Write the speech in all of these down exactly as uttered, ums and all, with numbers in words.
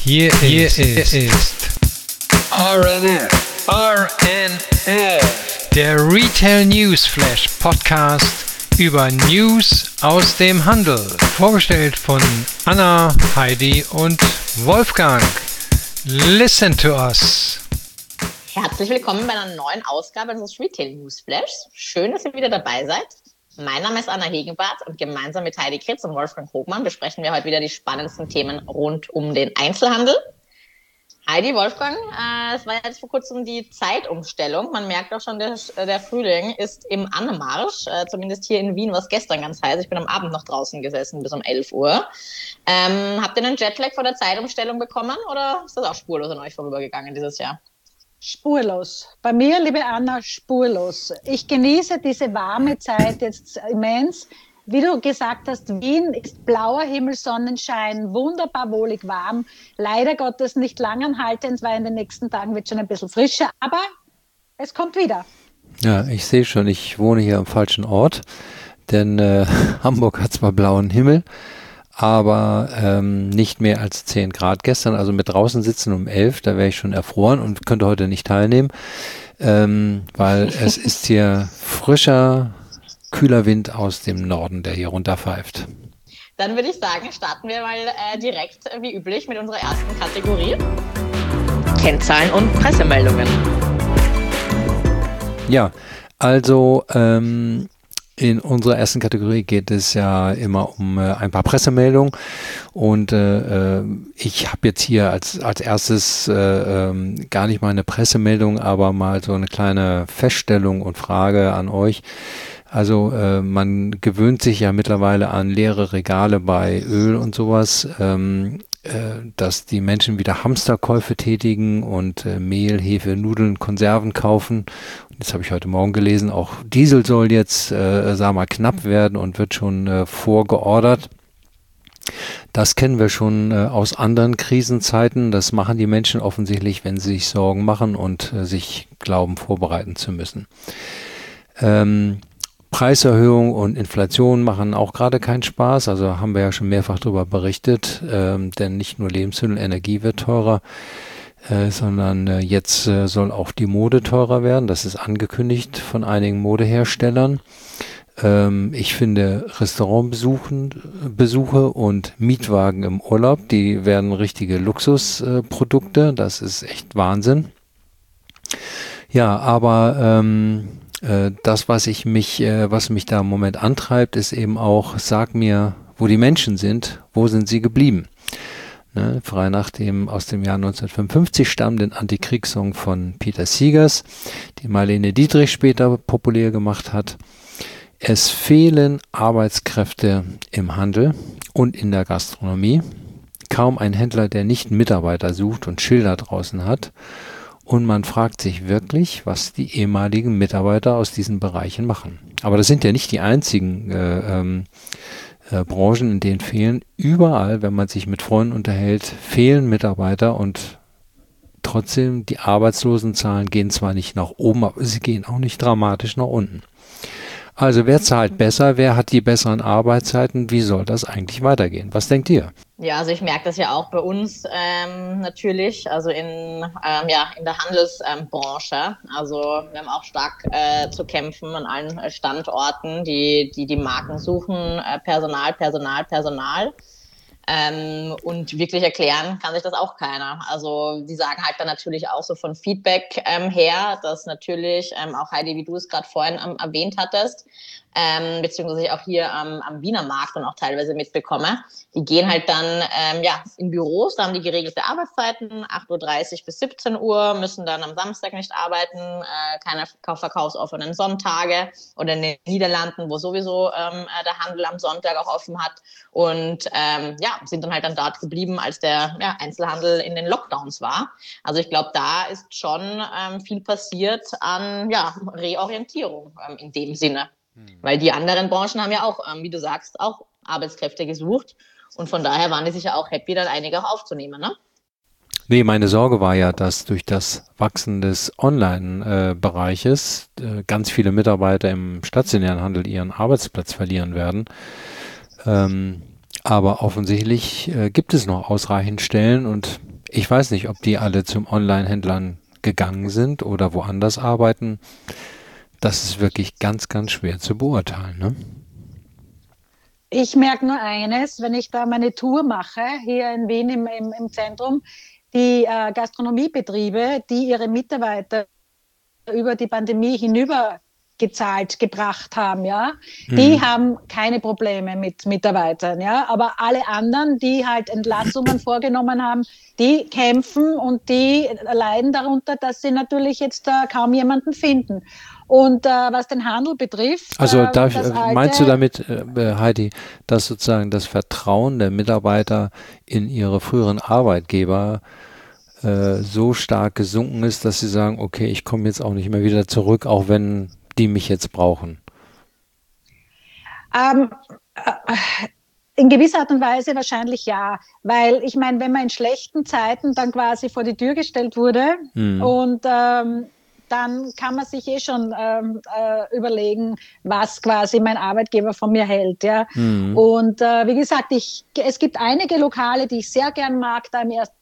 Hier, Hier ist, ist, ist R N F. R N F. Der Retail News Flash Podcast über News aus dem Handel. Vorgestellt von Anna, Heidi und Wolfgang. Listen to us. Herzlich willkommen bei einer neuen Ausgabe des Retail News Flash. Schön, dass ihr wieder dabei seid. Mein Name ist Anna Hegenbart und gemeinsam mit Heidi Kritz und Wolfgang Hogmann besprechen wir heute wieder die spannendsten Themen rund um den Einzelhandel. Heidi, Wolfgang, äh, es war jetzt vor kurzem die Zeitumstellung. Man merkt auch schon, der, der Frühling ist im Anmarsch, äh, zumindest hier in Wien war es gestern ganz heiß. Ich bin am Abend noch draußen gesessen bis um elf Uhr. Ähm, habt ihr einen Jetlag vor der Zeitumstellung bekommen oder ist das auch spurlos an euch vorübergegangen dieses Jahr? Spurlos. Bei mir, liebe Anna, spurlos. Ich genieße diese warme Zeit jetzt immens. Wie du gesagt hast, Wien ist blauer Himmel, Sonnenschein, wunderbar wohlig warm. Leider Gottes nicht langanhaltend, weil in den nächsten Tagen wird schon ein bisschen frischer, aber es kommt wieder. Ja, ich sehe schon, ich wohne hier am falschen Ort, denn äh, Hamburg hat zwar blauen Himmel, aber ähm, nicht mehr als zehn Grad gestern, also mit draußen sitzen um elf, da wäre ich schon erfroren und könnte heute nicht teilnehmen, ähm, weil es ist hier frischer, kühler Wind aus dem Norden, der hier runterpfeift. Dann würde ich sagen, starten wir mal äh, direkt äh, wie üblich mit unserer ersten Kategorie. Kennzahlen und Pressemeldungen. Ja, also ähm, in unserer ersten Kategorie geht es ja immer um äh, ein paar Pressemeldungen und äh, äh, ich habe jetzt hier als, als erstes äh, ähm, gar nicht mal eine Pressemeldung, aber mal so eine kleine Feststellung und Frage an euch. Also äh, man gewöhnt sich ja mittlerweile an leere Regale bei Öl und sowas, ähm, äh, dass die Menschen wieder Hamsterkäufe tätigen und äh, Mehl, Hefe, Nudeln, Konserven kaufen. Und jetzt habe ich heute Morgen gelesen, auch Diesel soll jetzt, äh, sag mal, knapp werden und wird schon äh, vorgeordert. Das kennen wir schon äh, aus anderen Krisenzeiten. Das machen die Menschen offensichtlich, wenn sie sich Sorgen machen und äh, sich glauben, vorbereiten zu müssen. Ähm, Preiserhöhung und Inflation machen auch gerade keinen Spaß, also haben wir ja schon mehrfach darüber berichtet, ähm, denn nicht nur Lebensmittel, Energie wird teurer, äh, sondern äh, jetzt äh, soll auch die Mode teurer werden, das ist angekündigt von einigen Modeherstellern. Ähm, ich finde Restaurantbesuchen, Besuche und Mietwagen im Urlaub, die werden richtige Luxusprodukte, äh, das ist echt Wahnsinn. Ja, aber ähm, das, was ich mich, was mich da im Moment antreibt, ist eben auch, sag mir, wo die Menschen sind, wo sind sie geblieben? Ne, frei nach dem aus dem Jahr neunzehnhundertfünfundfünfzig stammenden Antikriegssong von Peter Siegers, die Marlene Dietrich später populär gemacht hat. Es fehlen Arbeitskräfte im Handel und in der Gastronomie. Kaum ein Händler, der nicht Mitarbeiter sucht und Schilder draußen hat. Und man fragt sich wirklich, was die ehemaligen Mitarbeiter aus diesen Bereichen machen. Aber das sind ja nicht die einzigen äh, ähm, äh, Branchen, in denen fehlen. Überall, wenn man sich mit Freunden unterhält, fehlen Mitarbeiter und trotzdem die Arbeitslosenzahlen gehen zwar nicht nach oben, aber sie gehen auch nicht dramatisch nach unten. Also wer zahlt besser, wer hat die besseren Arbeitszeiten, wie soll das eigentlich weitergehen? Was denkt ihr? Ja, also ich merke das ja auch bei uns ähm, natürlich, also in, ähm, ja, in der Handelsbranche. Ähm, also wir haben auch stark äh, zu kämpfen an allen Standorten, die die, die Marken suchen, äh, Personal, Personal, Personal. Ähm, und wirklich erklären kann sich das auch keiner. Also die sagen halt dann natürlich auch so von Feedback ähm, her, dass natürlich ähm, auch Heidi, wie du es gerade vorhin ähm, erwähnt hattest, ähm, beziehungsweise ich auch hier am, am Wiener Markt und auch teilweise mitbekomme, die gehen halt dann ähm, ja in Büros, da haben die geregelte Arbeitszeiten, acht Uhr dreißig bis siebzehn Uhr, müssen dann am Samstag nicht arbeiten, äh, keine verkaufsoffenen Sonntage, oder in den Niederlanden, wo sowieso ähm, der Handel am Sonntag auch offen hat, und ähm, ja, sind dann halt dann dort geblieben, als der ja, Einzelhandel in den Lockdowns war. Also ich glaube, da ist schon ähm, viel passiert an ja, Reorientierung ähm, in dem Sinne. Hm. Weil die anderen Branchen haben ja auch, ähm, wie du sagst, auch Arbeitskräfte gesucht. Und von daher waren die sicher auch happy, dann einige auch aufzunehmen, ne? Nee, meine Sorge war ja, dass durch das Wachsen des Online-Bereiches äh, ganz viele Mitarbeiter im stationären Handel ihren Arbeitsplatz verlieren werden. Ähm, aber offensichtlich äh, gibt es noch ausreichend Stellen und Ich weiß nicht, ob die alle zum Online-Händlern gegangen sind oder woanders arbeiten. Das ist wirklich ganz, ganz schwer zu beurteilen, ne? Ich merke nur eines, wenn ich da meine Tour mache, hier in Wien im, im, im Zentrum, die äh, Gastronomiebetriebe, die ihre Mitarbeiter über die Pandemie hinüber gezahlt gebracht haben, ja, mhm. die haben keine Probleme mit Mitarbeitern, ja, aber alle anderen, die halt Entlassungen vorgenommen haben, die kämpfen und die leiden darunter, dass sie natürlich jetzt äh, kaum jemanden finden. Und äh, was den Handel betrifft, also äh, darf, das alte, meinst du damit, äh, Heidi, dass sozusagen das Vertrauen der Mitarbeiter in ihre früheren Arbeitgeber äh, so stark gesunken ist, dass sie sagen, okay, ich komme jetzt auch nicht mehr wieder zurück, auch wenn die mich jetzt brauchen? Ähm, äh, in gewisser Art und Weise wahrscheinlich ja, weil ich meine, wenn man in schlechten Zeiten dann quasi vor die Tür gestellt wurde mhm. und ähm, dann kann man sich eh schon ähm, äh, überlegen, was quasi mein Arbeitgeber von mir hält. Ja? Mhm. Und äh, wie gesagt, ich, es gibt einige Lokale, die ich sehr gern mag, da im ersten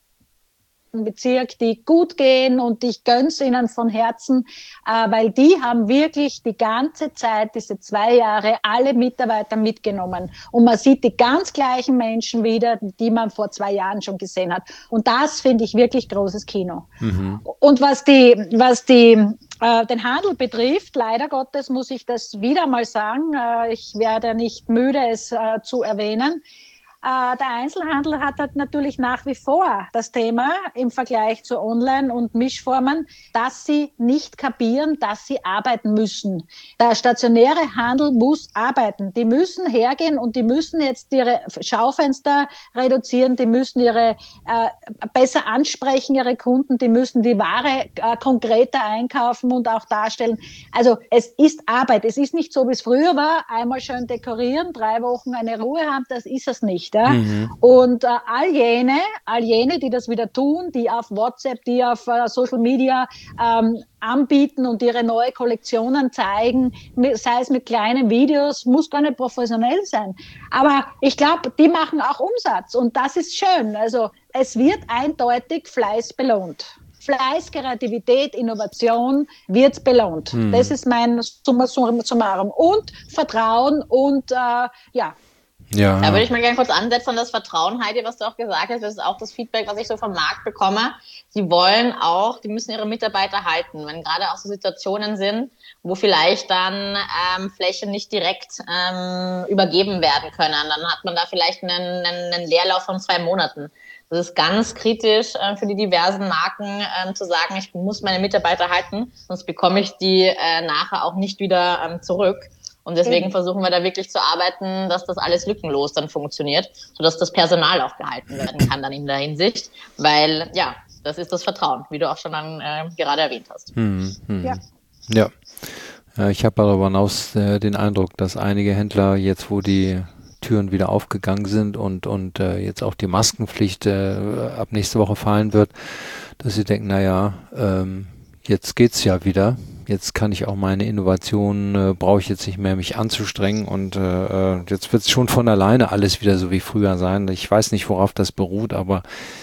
Bezirk, die gut gehen und ich gönn's ihnen von Herzen, äh, weil die haben wirklich die ganze Zeit, diese zwei Jahre, alle Mitarbeiter mitgenommen. Und man sieht die ganz gleichen Menschen wieder, die man vor zwei Jahren schon gesehen hat. Und das finde ich wirklich großes Kino. Mhm. Und was die, was die, äh, den Handel betrifft, leider Gottes muss ich das wieder mal sagen, äh, ich werde nicht müde, es äh, zu erwähnen. Uh, der Einzelhandel hat halt natürlich nach wie vor das Thema im Vergleich zu Online- und Mischformen, dass sie nicht kapieren, dass sie arbeiten müssen. Der stationäre Handel muss arbeiten. Die müssen hergehen und die müssen jetzt ihre Schaufenster reduzieren, die müssen ihre äh, besser ansprechen, ihre Kunden, die müssen die Ware äh, konkreter einkaufen und auch darstellen. Also es ist Arbeit. Es ist nicht so, wie es früher war, einmal schön dekorieren, drei Wochen eine Ruhe haben, das ist es nicht. Ja? Mhm. Und äh, all jene, all jene, die das wieder tun, die auf WhatsApp, die auf äh, Social Media ähm, anbieten und ihre neue Kollektionen zeigen, sei es mit kleinen Videos, muss gar nicht professionell sein. Aber ich glaube, die machen auch Umsatz und das ist schön. Also es wird eindeutig Fleiß belohnt. Fleiß, Kreativität, Innovation wird belohnt. Mhm. Das ist mein Summa summarum. Und Vertrauen und äh, ja, Ja. Da würde ich mal gerne kurz ansetzen an das Vertrauen, Heidi, was du auch gesagt hast. Das ist auch das Feedback, was ich so vom Markt bekomme. Sie wollen auch, die müssen ihre Mitarbeiter halten, wenn gerade auch so Situationen sind, wo vielleicht dann ähm, Flächen nicht direkt ähm, übergeben werden können. Dann hat man da vielleicht einen, einen, einen Leerlauf von zwei Monaten. Das ist ganz kritisch äh, für die diversen Marken ähm, zu sagen, ich muss meine Mitarbeiter halten, sonst bekomme ich die äh, nachher auch nicht wieder ähm, zurück. Und deswegen okay. versuchen wir da wirklich zu arbeiten, dass das alles lückenlos dann funktioniert, sodass das Personal auch gehalten werden kann dann in der Hinsicht. Weil, ja, das ist das Vertrauen, wie du auch schon dann äh, gerade erwähnt hast. Hm, hm. Ja. ja. Ja, ich habe darüber hinaus äh, den Eindruck, dass einige Händler jetzt, wo die Türen wieder aufgegangen sind und, und äh, jetzt auch die Maskenpflicht äh, ab nächste Woche fallen wird, dass sie denken, naja, ähm, jetzt geht's ja wieder. Jetzt kann ich auch meine Innovationen, äh, brauche ich jetzt nicht mehr, mich anzustrengen und äh, jetzt wird es schon von alleine alles wieder so wie früher sein. Ich weiß nicht, worauf das beruht, aber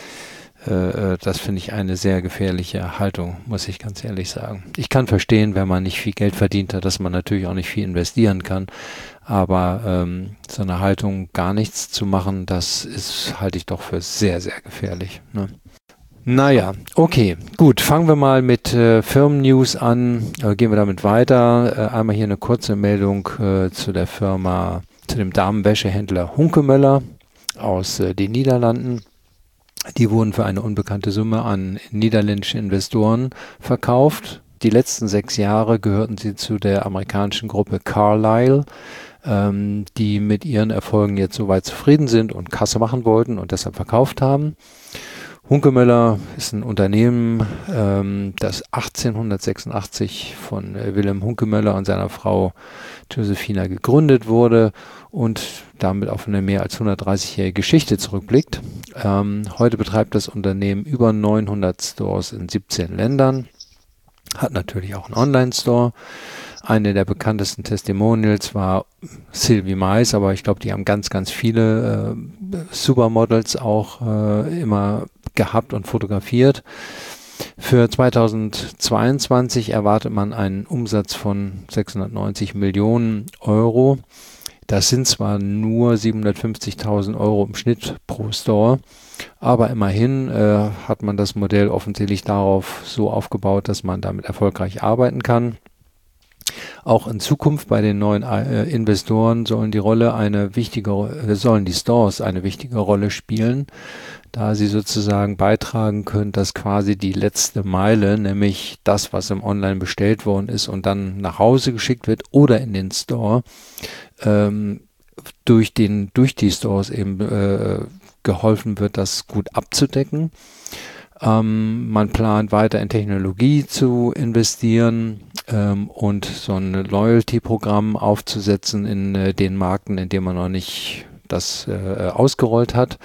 äh, das finde ich eine sehr gefährliche Haltung, muss ich ganz ehrlich sagen. Ich kann verstehen, wenn man nicht viel Geld verdient hat, dass man natürlich auch nicht viel investieren kann, aber ähm, so eine Haltung, gar nichts zu machen, das ist, halte ich doch für sehr, sehr gefährlich, ne? Naja, okay, gut, fangen wir mal mit äh, Firmen-News an, äh, gehen wir damit weiter. Äh, einmal hier eine kurze Meldung äh, zu der Firma, zu dem Damenwäschehändler Hunkemöller aus äh, den Niederlanden. Die wurden für eine unbekannte Summe an niederländische Investoren verkauft. Die letzten sechs Jahre gehörten sie zu der amerikanischen Gruppe Carlyle, ähm, die mit ihren Erfolgen jetzt soweit zufrieden sind und Kasse machen wollten und deshalb verkauft haben. Hunkemöller ist ein Unternehmen, ähm, das achtzehnhundertsechsundachtzig von äh, Wilhelm Hunkemöller und seiner Frau Josephina gegründet wurde und damit auf eine mehr als hundertdreißigjährige Geschichte zurückblickt. Ähm, heute betreibt das Unternehmen über neunhundert Stores in siebzehn Ländern, hat natürlich auch einen Online-Store. Eine der bekanntesten Testimonials war Sylvie Mais, aber ich glaube, die haben ganz, ganz viele äh, Supermodels auch äh, immer gehabt und fotografiert. Für zweitausendzweiundzwanzig erwartet man einen Umsatz von sechshundertneunzig Millionen Euro. Das sind zwar nur siebenhundertfünfzigtausend Euro im Schnitt pro Store, aber immerhin äh, hat man das Modell offensichtlich darauf so aufgebaut, dass man damit erfolgreich arbeiten kann. Auch in Zukunft bei den neuen äh, Investoren sollen die Rolle eine wichtige, äh, sollen die Stores eine wichtige Rolle spielen, da sie sozusagen beitragen können, dass quasi die letzte Meile, nämlich das, was im Online bestellt worden ist und dann nach Hause geschickt wird oder in den Store, ähm, durch den, durch die Stores eben äh, geholfen wird, das gut abzudecken. Ähm, man plant weiter in Technologie zu investieren ähm, und so ein Loyalty-Programm aufzusetzen in äh, den Märkten, in denen man noch nicht das äh, ausgerollt hat.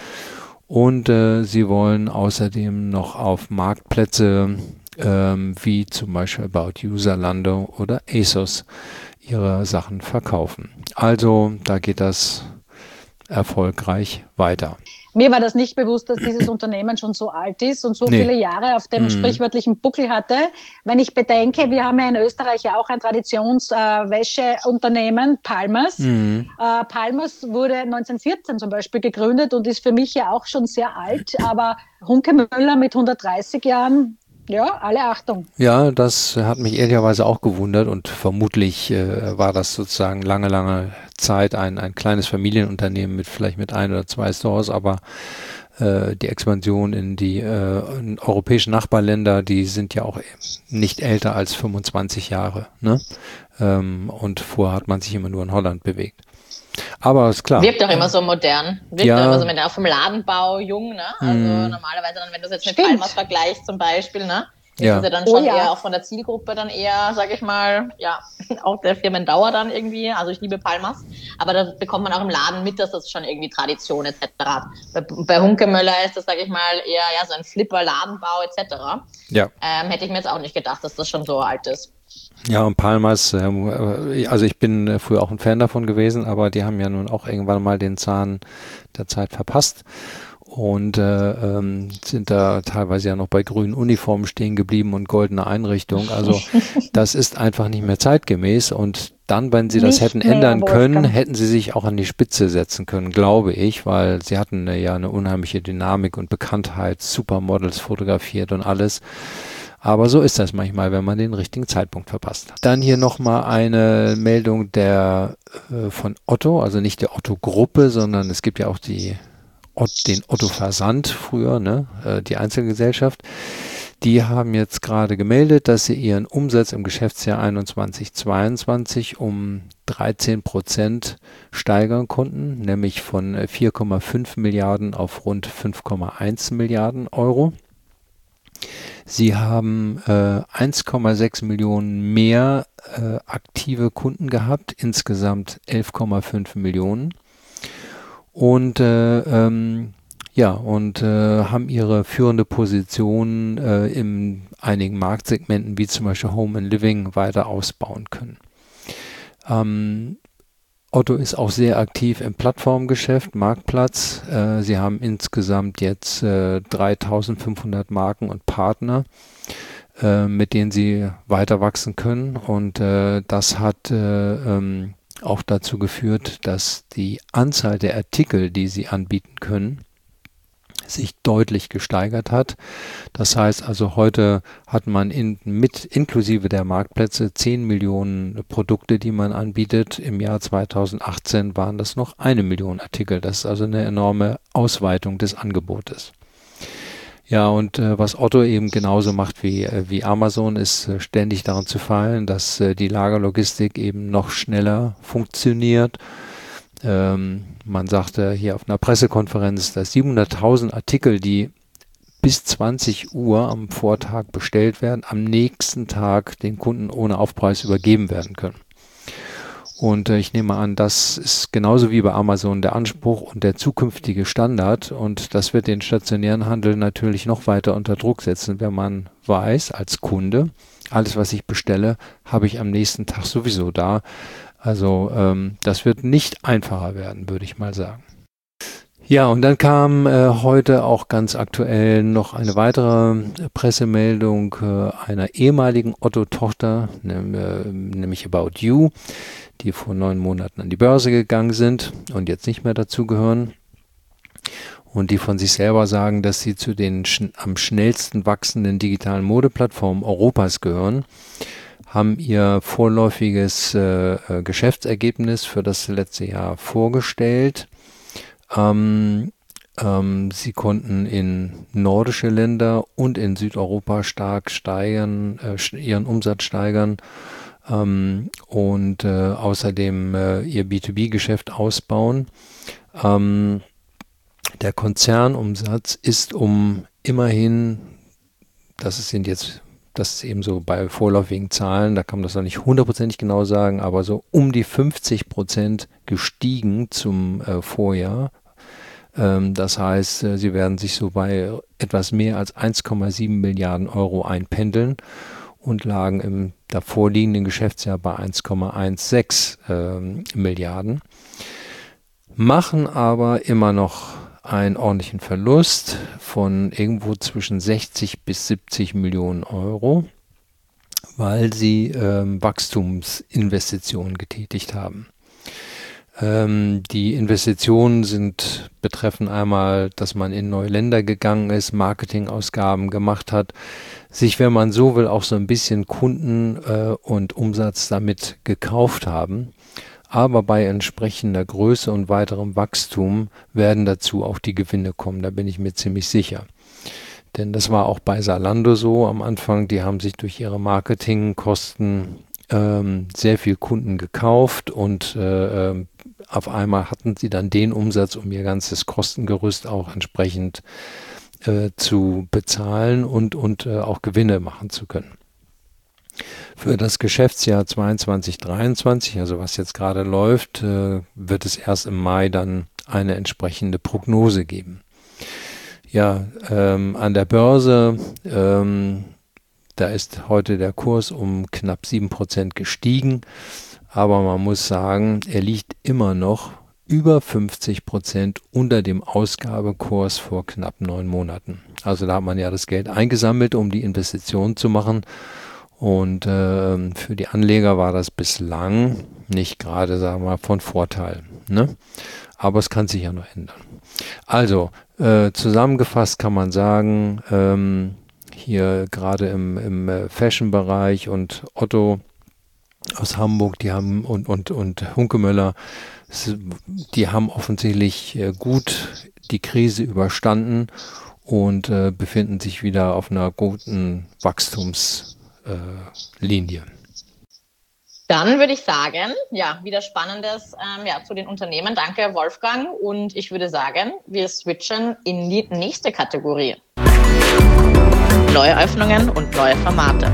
Und äh, sie wollen außerdem noch auf Marktplätze ähm, wie zum Beispiel About You, Zalando oder ASOS ihre Sachen verkaufen. Also da geht das erfolgreich weiter. Mir war das nicht bewusst, dass dieses Unternehmen schon so alt ist und so nee. viele Jahre auf dem mm. sprichwörtlichen Buckel hatte. Wenn ich bedenke, wir haben ja in Österreich ja auch ein Traditionswäscheunternehmen, äh, Palmers. Mm. Äh, Palmers wurde neunzehnhundertvierzehn zum Beispiel gegründet und ist für mich ja auch schon sehr alt. Aber Hunkemöller mit hundertdreißig Jahren, ja, alle Achtung. Ja, das hat mich ehrlicherweise auch gewundert und vermutlich äh, war das sozusagen lange, lange Zeit ein, ein kleines Familienunternehmen mit vielleicht mit ein oder zwei Stores, aber äh, die Expansion in die äh, in europäischen Nachbarländer, die sind ja auch nicht älter als fünfundzwanzig Jahre, ne? Ähm, und vorher hat man sich immer nur in Holland bewegt. Aber ist klar. Wirkt doch immer so modern. Wirkt ja. doch immer so mit, auch vom Ladenbau jung, ne? Also mm. normalerweise dann, wenn du es jetzt mit Stimmt. Palmers vergleichst zum Beispiel, ne? Ist ja. es ja dann schon oh, ja. eher auch von der Zielgruppe dann eher, sag ich mal, ja, auch der Firmendauer dann irgendwie. Also ich liebe Palmers, aber da bekommt man auch im Laden mit, dass das schon irgendwie Tradition et cetera. Bei, bei Hunkemöller ist das, sag ich mal, eher ja so ein Flipper-Ladenbau et cetera. Ja. Ähm, hätte ich mir jetzt auch nicht gedacht, dass das schon so alt ist. Ja, und Palmers, äh, also ich bin äh, früher auch ein Fan davon gewesen, aber die haben ja nun auch irgendwann mal den Zahn der Zeit verpasst und äh, ähm, sind da teilweise ja noch bei grünen Uniformen stehen geblieben und goldener Einrichtung. Also das ist einfach nicht mehr zeitgemäß und dann, wenn sie das nicht hätten mehr, ändern können, Wolfgang. hätten sie sich auch an die Spitze setzen können, glaube ich, weil sie hatten äh, ja eine unheimliche Dynamik und Bekanntheit, Supermodels fotografiert und alles. Aber so ist das manchmal, wenn man den richtigen Zeitpunkt verpasst hat. Dann hier nochmal eine Meldung der äh, von Otto, also nicht der Otto-Gruppe, sondern es gibt ja auch die, den Otto-Versand früher, ne, äh, die Einzelgesellschaft. Die haben jetzt gerade gemeldet, dass sie ihren Umsatz im Geschäftsjahr einundzwanzig zweiundzwanzig um dreizehn Prozent steigern konnten, nämlich von vier Komma fünf Milliarden auf rund fünf Komma eins Milliarden Euro. Sie haben äh, eins Komma sechs Millionen mehr äh, aktive Kunden gehabt, insgesamt elf Komma fünf Millionen. Und äh, ähm, ja, und äh, haben ihre führende Position äh, in einigen Marktsegmenten, wie zum Beispiel Home and Living, weiter ausbauen können. Ähm, Otto ist auch sehr aktiv im Plattformgeschäft, Marktplatz. Äh, sie haben insgesamt jetzt äh, dreitausendfünfhundert Marken und Partner, äh, mit denen sie weiter wachsen können. Und äh, das hat äh, ähm, auch dazu geführt, dass die Anzahl der Artikel, die sie anbieten können, sich deutlich gesteigert hat. Das heißt also, heute hat man in, mit inklusive der Marktplätze zehn Millionen Produkte, die man anbietet. Im Jahr zweitausendachtzehn waren das noch eine Million Artikel. Das ist also eine enorme Ausweitung des Angebotes. Ja, und äh, was Otto eben genauso macht wie, äh, wie Amazon, ist äh, ständig daran zu feilen, dass äh, die Lagerlogistik eben noch schneller funktioniert. Ähm, man sagte hier auf einer Pressekonferenz, dass siebenhunderttausend Artikel, die bis zwanzig Uhr am Vortag bestellt werden, am nächsten Tag den Kunden ohne Aufpreis übergeben werden können. Und äh, ich nehme an, das ist genauso wie bei Amazon der Anspruch und der zukünftige Standard. Und das wird den stationären Handel natürlich noch weiter unter Druck setzen, wenn man weiß, als Kunde, alles, was ich bestelle, habe ich am nächsten Tag sowieso da. Also ähm, das wird nicht einfacher werden, würde ich mal sagen. Ja, und dann kam äh, heute auch ganz aktuell noch eine weitere Pressemeldung äh, einer ehemaligen Otto-Tochter, nehm, äh, nämlich About You, die vor neun Monaten an die Börse gegangen sind und jetzt nicht mehr dazugehören. Und die von sich selber sagen, dass sie zu den schn- am schnellsten wachsenden digitalen Modeplattformen Europas gehören, haben ihr vorläufiges äh, äh, Geschäftsergebnis für das letzte Jahr vorgestellt. Ähm, ähm, sie konnten in nordische Länder und in Südeuropa stark steigern, äh, ihren Umsatz steigern ähm, und äh, außerdem äh, ihr B zwei B-Geschäft ausbauen. Ähm, der Konzernumsatz ist um immerhin, das sind jetzt, das ist eben so bei vorläufigen Zahlen, da kann man das noch nicht hundertprozentig genau sagen, aber so um die fünfzig Prozent gestiegen zum äh, Vorjahr. Ähm, das heißt, äh, sie werden sich so bei etwas mehr als eins Komma sieben Milliarden Euro einpendeln und lagen im davorliegenden Geschäftsjahr bei eins Komma sechzehn ähm, Milliarden, machen aber immer noch einen ordentlichen Verlust von irgendwo zwischen sechzig bis siebzig Millionen Euro, weil sie ähm, Wachstumsinvestitionen getätigt haben. Ähm, die Investitionen sind, betreffen einmal, dass man in neue Länder gegangen ist, Marketingausgaben gemacht hat, sich, wenn man so will, auch so ein bisschen Kunden äh, und Umsatz damit gekauft haben. Aber bei entsprechender Größe und weiterem Wachstum werden dazu auch die Gewinne kommen, da bin ich mir ziemlich sicher. Denn das war auch bei Zalando so am Anfang, die haben sich durch ihre Marketingkosten ähm, sehr viel Kunden gekauft und äh, äh, auf einmal hatten sie dann den Umsatz, um ihr ganzes Kostengerüst auch entsprechend äh, zu bezahlen und, und äh, auch Gewinne machen zu können. Für das Geschäftsjahr zweiundzwanzig dreiundzwanzig, also was jetzt gerade läuft, äh, wird es erst im Mai dann eine entsprechende Prognose geben. Ja, ähm, an der Börse, ähm, da ist heute der Kurs um knapp sieben Prozent gestiegen, aber man muss sagen, er liegt immer noch über fünfzig Prozent unter dem Ausgabekurs vor knapp neun Monaten. Also da hat man ja das Geld eingesammelt, um die Investition zu machen. Und äh, für die Anleger war das bislang nicht gerade, sagen wir mal, von Vorteil. Ne? Aber es kann sich ja noch ändern. Also, äh, zusammengefasst kann man sagen, ähm, hier gerade im, im Fashion-Bereich und Otto aus Hamburg, die haben und, und, und Hunkemöller, die haben offensichtlich äh, gut die Krise überstanden und äh, befinden sich wieder auf einer guten Wachstums- Äh, Linie. Dann würde ich sagen, ja, wieder Spannendes ähm, ja, zu den Unternehmen. Danke, Wolfgang. Und ich würde sagen, wir switchen in die nächste Kategorie. Neue Öffnungen und neue Formate.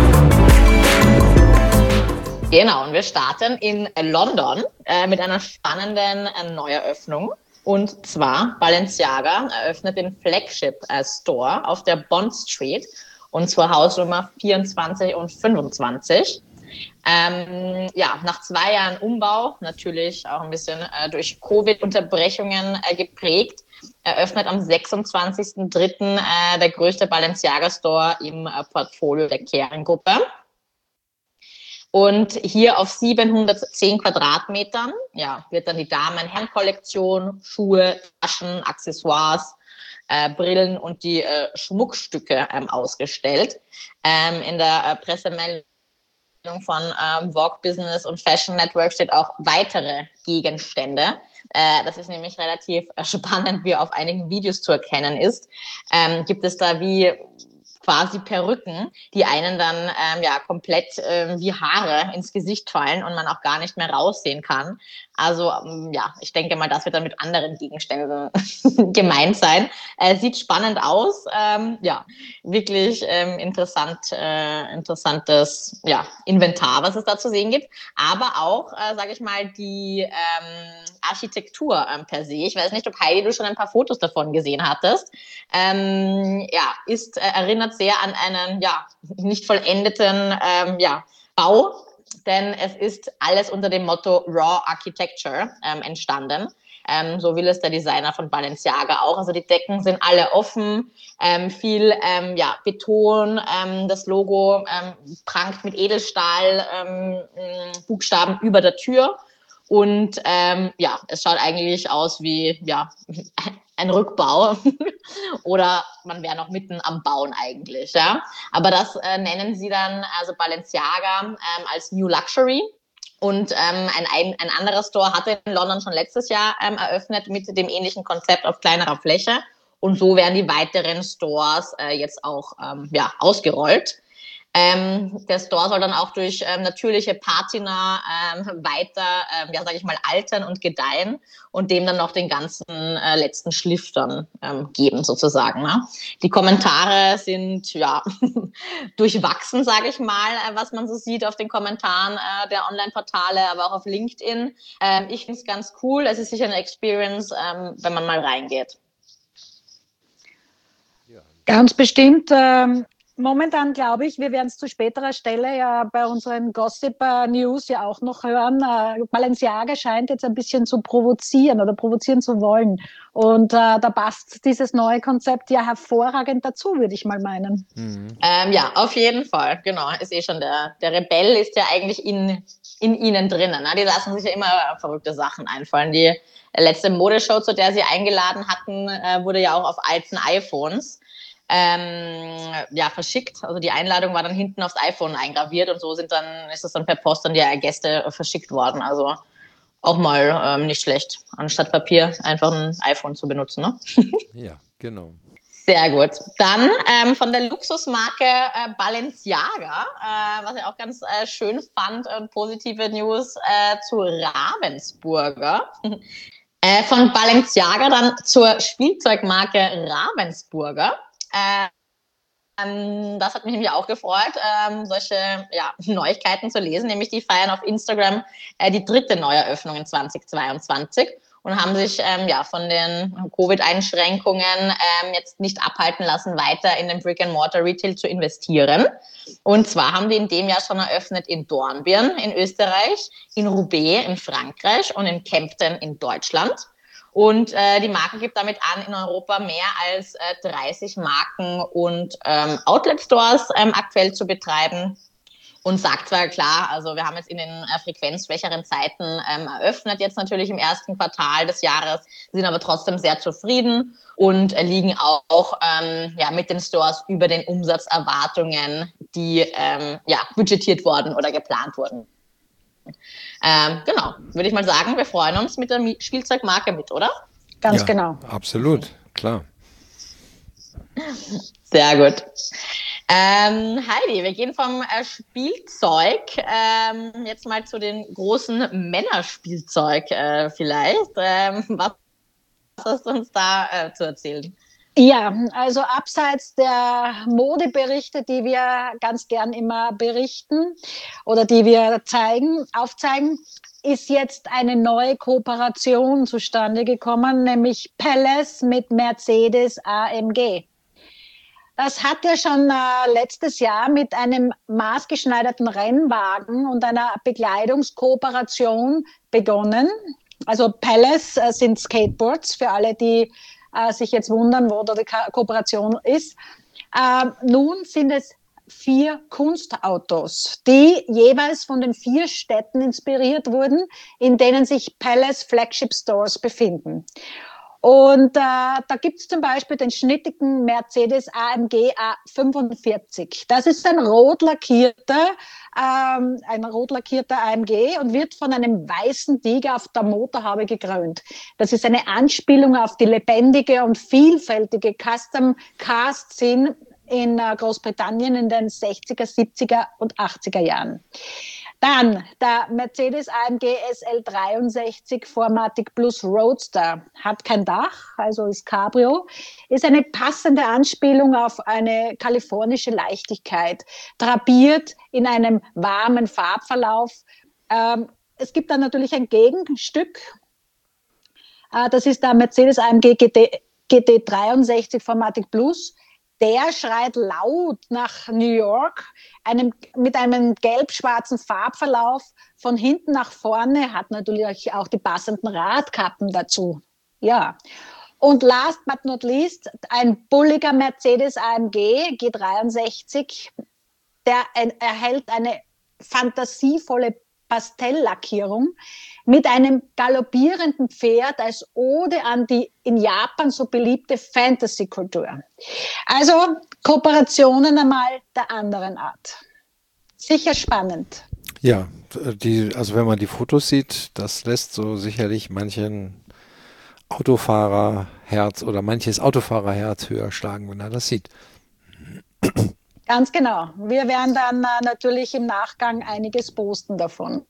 Genau, und wir starten in London äh, mit einer spannenden äh, Neueröffnung. Und zwar Balenciaga eröffnet den Flagship äh, Store auf der Bond Street. Und zwar Hausnummer vierundzwanzig und fünfundzwanzig. Ähm, ja, nach zwei Jahren Umbau, natürlich auch ein bisschen äh, durch Covid-Unterbrechungen äh, geprägt, eröffnet am sechsundzwanzigsten dritten Äh, der größte Balenciaga-Store im äh, Portfolio der Kering-Gruppe. Und hier auf siebenhundertzehn Quadratmetern ja, wird dann die Damen-Herren-Kollektion, Schuhe, Taschen, Accessoires, Äh, Brillen und die äh, Schmuckstücke ähm, ausgestellt. Ähm, in der äh, Pressemeldung von ähm, Vogue Business und Fashion Network steht auch weitere Gegenstände. Äh, das ist nämlich relativ äh, spannend, wie auf einigen Videos zu erkennen ist. Ähm, gibt es da wie quasi Perücken, die einen dann ähm, ja komplett ähm, wie Haare ins Gesicht fallen und man auch gar nicht mehr raussehen kann. Also ähm, ja, ich denke mal, das wird dann mit anderen Gegenständen gemeint sein. Äh, sieht spannend aus. Ähm, ja, wirklich ähm, interessant, äh, interessantes ja, Inventar, was es da zu sehen gibt. Aber auch, äh, sage ich mal, die ähm, Architektur ähm, per se. Ich weiß nicht, ob Heidi, du schon ein paar Fotos davon gesehen hattest. Ähm, ja, ist äh, erinnert sehr an einen ja nicht vollendeten ähm, ja, Bau, denn es ist alles unter dem Motto Raw Architecture ähm, entstanden. Ähm, so will es der Designer von Balenciaga auch. Also die Decken sind alle offen, ähm, viel ähm, ja, Beton, ähm, das Logo ähm, prangt mit Edelstahl ähm, Buchstaben über der Tür. Und ähm, ja, es schaut eigentlich aus wie ja, ein Rückbau oder man wäre noch mitten am Bauen eigentlich. Ja? Aber das äh, nennen sie dann, also Balenciaga, ähm, als New Luxury. Und ähm, ein, ein, ein anderer Store hatte in London schon letztes Jahr ähm, eröffnet mit dem ähnlichen Konzept auf kleinerer Fläche. Und so werden die weiteren Stores äh, jetzt auch ähm, ja, ausgerollt. Ähm, der Store soll dann auch durch ähm, natürliche Patina ähm, weiter, ähm, ja, sage ich mal, altern und gedeihen und dem dann noch den ganzen äh, letzten Schliff dann ähm, geben, sozusagen. Ne? Die Kommentare sind ja durchwachsen, sage ich mal, äh, was man so sieht auf den Kommentaren äh, der Online-Portale, aber auch auf LinkedIn. Ähm, ich finde es ganz cool. Es ist sicher eine Experience, ähm, wenn man mal reingeht. Ganz bestimmt. Ähm Momentan glaube ich, wir werden es zu späterer Stelle ja bei unseren Gossip-News ja auch noch hören. Äh, Balenciaga scheint jetzt ein bisschen zu provozieren oder provozieren zu wollen. Und äh, da passt dieses neue Konzept ja hervorragend dazu, würde ich mal meinen. Mhm. Ähm, ja, auf jeden Fall. Genau, ist eh schon der, der Rebell ist ja eigentlich in, in ihnen drinnen. Ne? Die lassen sich ja immer verrückte Sachen einfallen. Die letzte Modeshow, zu der sie eingeladen hatten, äh, wurde ja auch auf alten iPhones Ähm, ja, verschickt. Also die Einladung war dann hinten aufs iPhone eingraviert und so sind dann, ist es dann per Post an die Gäste verschickt worden. Also auch mal ähm, nicht schlecht, anstatt Papier einfach ein iPhone zu benutzen. Ne? Ja, genau. Sehr gut. Dann ähm, von der Luxusmarke äh, Balenciaga, äh, was ich auch ganz äh, schön fand, äh, positive News äh, zu Ravensburger. äh, von Balenciaga dann zur Spielzeugmarke Ravensburger. Äh, ähm, das hat mich nämlich auch gefreut, ähm, solche ja, Neuigkeiten zu lesen. Nämlich die feiern auf Instagram äh, die dritte Neueröffnung in zweitausendzweiundzwanzig und haben sich ähm, ja, von den Covid-Einschränkungen ähm, jetzt nicht abhalten lassen, weiter in den Brick-and-Mortar-Retail zu investieren. Und zwar haben die in dem Jahr schon eröffnet in Dornbirn in Österreich, in Roubaix in Frankreich und in Kempten in Deutschland. Und äh, die Marke gibt damit an, in Europa mehr als äh, dreißig Marken und ähm, Outlet-Stores ähm, aktuell zu betreiben. Und sagt zwar klar, also wir haben jetzt in den äh, frequenzschwächeren Zeiten ähm, eröffnet, jetzt natürlich im ersten Quartal des Jahres, sind aber trotzdem sehr zufrieden und äh, liegen auch, auch ähm, ja, mit den Stores über den Umsatzerwartungen, die ähm, ja, budgetiert wurden oder geplant wurden. Ähm, genau, würde ich mal sagen, wir freuen uns mit der Spielzeugmarke mit, oder? Ganz ja, genau. Absolut, klar. Sehr gut. Ähm, Heidi, wir gehen vom äh, Spielzeug ähm, jetzt mal zu den großen Männerspielzeug äh, vielleicht. Ähm, was hast du uns da äh, zu erzählen? Ja, also abseits der Modeberichte, die wir ganz gern immer berichten oder die wir zeigen, aufzeigen, ist jetzt eine neue Kooperation zustande gekommen, nämlich Palace mit Mercedes A M G. Das hat ja schon äh, letztes Jahr mit einem maßgeschneiderten Rennwagen und einer Bekleidungskooperation begonnen. Also Palace äh, sind Skateboards für alle, die äh, sich jetzt wundern, wo da die Ko- Kooperation ist. Äh, nun sind es vier Kunstautos, die jeweils von den vier Städten inspiriert wurden, in denen sich Palace Flagship Stores befinden. Und äh, da gibt es zum Beispiel den schnittigen Mercedes A M G A fünfundvierzig. Das ist ein rot lackierter, ähm, ein rot lackierter A M G und wird von einem weißen Tiger auf der Motorhaube gekrönt. Das ist eine Anspielung auf die lebendige und vielfältige Custom-Car-Szene in äh, Großbritannien in den sechziger, siebziger und achtziger Jahren. Dann der Mercedes A M G S L dreiundsechzig vier matic Plus Roadster hat kein Dach, also ist Cabrio, ist eine passende Anspielung auf eine kalifornische Leichtigkeit, drapiert in einem warmen Farbverlauf. Ähm, es gibt dann natürlich ein Gegenstück, äh, das ist der Mercedes A M G G T, G T dreiundsechzig vier matic Plus. der schreit laut nach New York, einem, mit einem gelb-schwarzen Farbverlauf von hinten nach vorne, hat natürlich auch die passenden Radkappen dazu. Ja. Und last but not least, ein bulliger Mercedes A M G G dreiundsechzig, der ein, erhält eine fantasievolle Pastelllackierung mit einem galoppierenden Pferd als Ode an die in Japan so beliebte Fantasy-Kultur. Also Kooperationen einmal der anderen Art. Sicher spannend. Ja, die, also wenn man die Fotos sieht, das lässt so sicherlich manchen Autofahrerherz oder manches Autofahrerherz höher schlagen, wenn er das sieht. Ganz genau. Wir werden dann äh, natürlich im Nachgang einiges posten davon.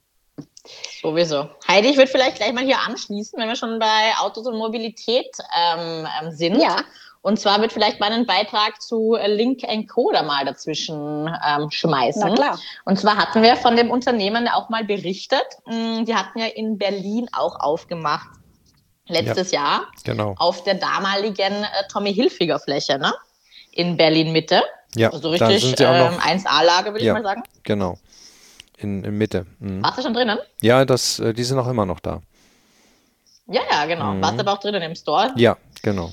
Sowieso. Heidi, ich würde vielleicht gleich mal hier anschließen, wenn wir schon bei Autos und Mobilität ähm, ähm, sind. Ja. Und zwar wird vielleicht meinen Beitrag zu Lynk and Co da mal dazwischen ähm, schmeißen. Na klar. Und zwar hatten wir von dem Unternehmen auch mal berichtet. Die hatten ja in Berlin auch aufgemacht letztes ja, Jahr genau. auf der damaligen äh, Tommy Hilfiger Fläche, ne? In Berlin Mitte. Ja, also richtig ähm, eins A-Lage, würde ja, ich mal sagen. Genau. In, in Mitte. Mhm. Warst du schon drinnen? Ja, das, äh, die sind auch immer noch da. Ja, ja, genau. Mhm. Warst du aber auch drinnen im Store? Ja, genau.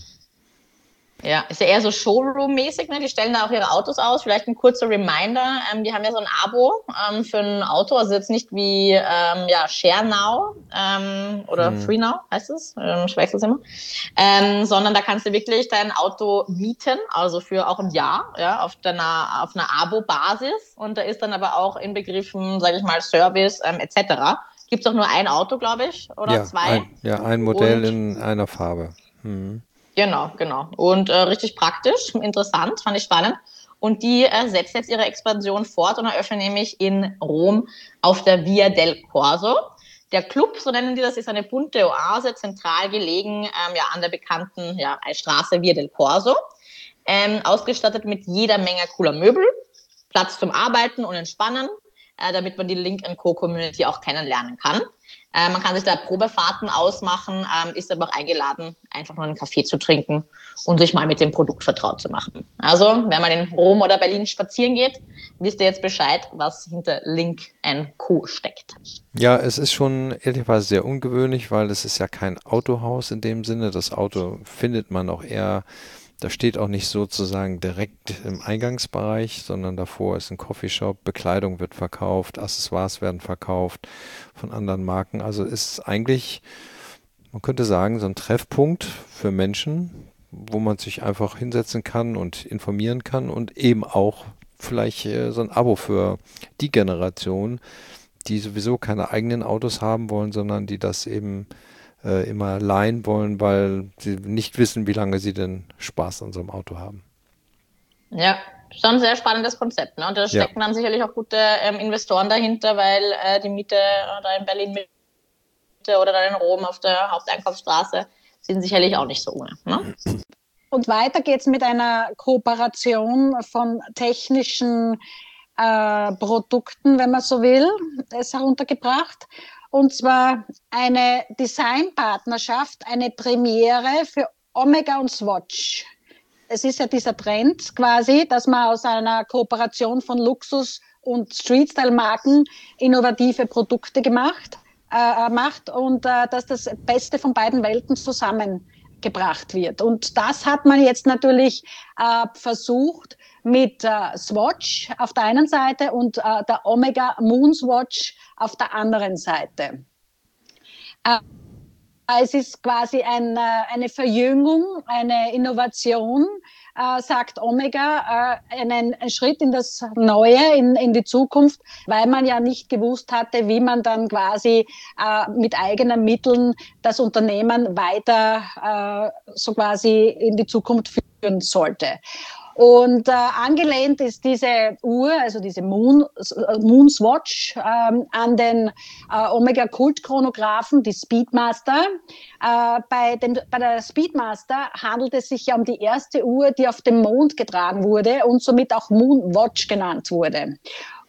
Ja, ist ja eher so Showroom-mäßig, ne? Die stellen da auch ihre Autos aus. Vielleicht ein kurzer Reminder. Ähm, die haben ja so ein Abo ähm, für ein Auto. Also jetzt nicht wie ähm, ja, Share Now ähm, oder hm. Free Now heißt es. Ähm, ich wechsle es immer. Ähm, sondern da kannst du wirklich dein Auto mieten, also für auch ein Jahr, ja, auf deiner, auf einer Abo-Basis. Und da ist dann aber auch inbegriffen, sage ich mal, Service ähm, et cetera. Gibt es auch nur ein Auto, glaube ich, oder ja, zwei? Ein, ja, ein Modell Und in einer Farbe. Hm. Genau, genau. Und äh, richtig praktisch, interessant, fand ich spannend. Und die äh, setzt jetzt ihre Expansion fort und eröffnet nämlich in Rom auf der Via del Corso. Der Club, so nennen die das, ist eine bunte Oase, zentral gelegen ähm, ja, an der bekannten ja, Straße Via del Corso. Ähm, ausgestattet mit jeder Menge cooler Möbel, Platz zum Arbeiten und Entspannen, äh, damit man die Lynk and Co. Community auch kennenlernen kann. Äh, man kann sich da Probefahrten ausmachen, ähm, ist aber auch eingeladen, einfach nur einen Kaffee zu trinken und sich mal mit dem Produkt vertraut zu machen. Also, wenn man in Rom oder Berlin spazieren geht, wisst ihr jetzt Bescheid, was hinter Lynk and Co. steckt. Ja, es ist schon ehrlicherweise sehr ungewöhnlich, weil es ist ja kein Autohaus in dem Sinne. Das Auto findet man auch eher, da steht auch nicht sozusagen direkt im Eingangsbereich, sondern davor ist ein Coffeeshop, Bekleidung wird verkauft, Accessoires werden verkauft von anderen Marken. Also ist eigentlich, man könnte sagen, so ein Treffpunkt für Menschen, wo man sich einfach hinsetzen kann und informieren kann und eben auch vielleicht äh, so ein Abo für die Generation, die sowieso keine eigenen Autos haben wollen, sondern die das eben äh, immer leihen wollen, weil sie nicht wissen, wie lange sie denn Spaß an so einem Auto haben. Ja, schon ein sehr spannendes Konzept. Ne? Und da stecken ja. dann sicherlich auch gute ähm, Investoren dahinter, weil äh, die Miete äh, da in Berlin Mitte oder dann in Rom auf der Haupteinkaufsstraße sind sicherlich auch nicht so ohne. Ne? Und weiter geht's mit einer Kooperation von technischen äh, Produkten, wenn man so will, ist heruntergebracht. Und zwar eine Designpartnerschaft, eine Premiere für Omega und Swatch. Es ist ja dieser Trend quasi, dass man aus einer Kooperation von Luxus- und Streetstyle-Marken innovative Produkte gemacht, äh, macht und äh, dass das Beste von beiden Welten zusammengebracht wird. Und das hat man jetzt natürlich äh, versucht mit äh, Swatch auf der einen Seite und äh, der Omega Moon Swatch auf der anderen Seite. Äh, es ist quasi ein, äh, eine Verjüngung, eine Innovation, äh, sagt Omega, äh, einen, einen Schritt in das Neue, in, in die Zukunft, weil man ja nicht gewusst hatte, wie man dann quasi äh, mit eigenen Mitteln das Unternehmen weiter äh, so quasi in die Zukunft führen sollte. Und äh, angelehnt ist diese Uhr, also diese Moon, Moon Swatch, ähm, an den äh, Omega-Kult-Chronographen, die Speedmaster. Äh, bei, den, bei der Speedmaster handelt es sich ja um die erste Uhr, die auf dem Mond getragen wurde und somit auch Moon Watch genannt wurde.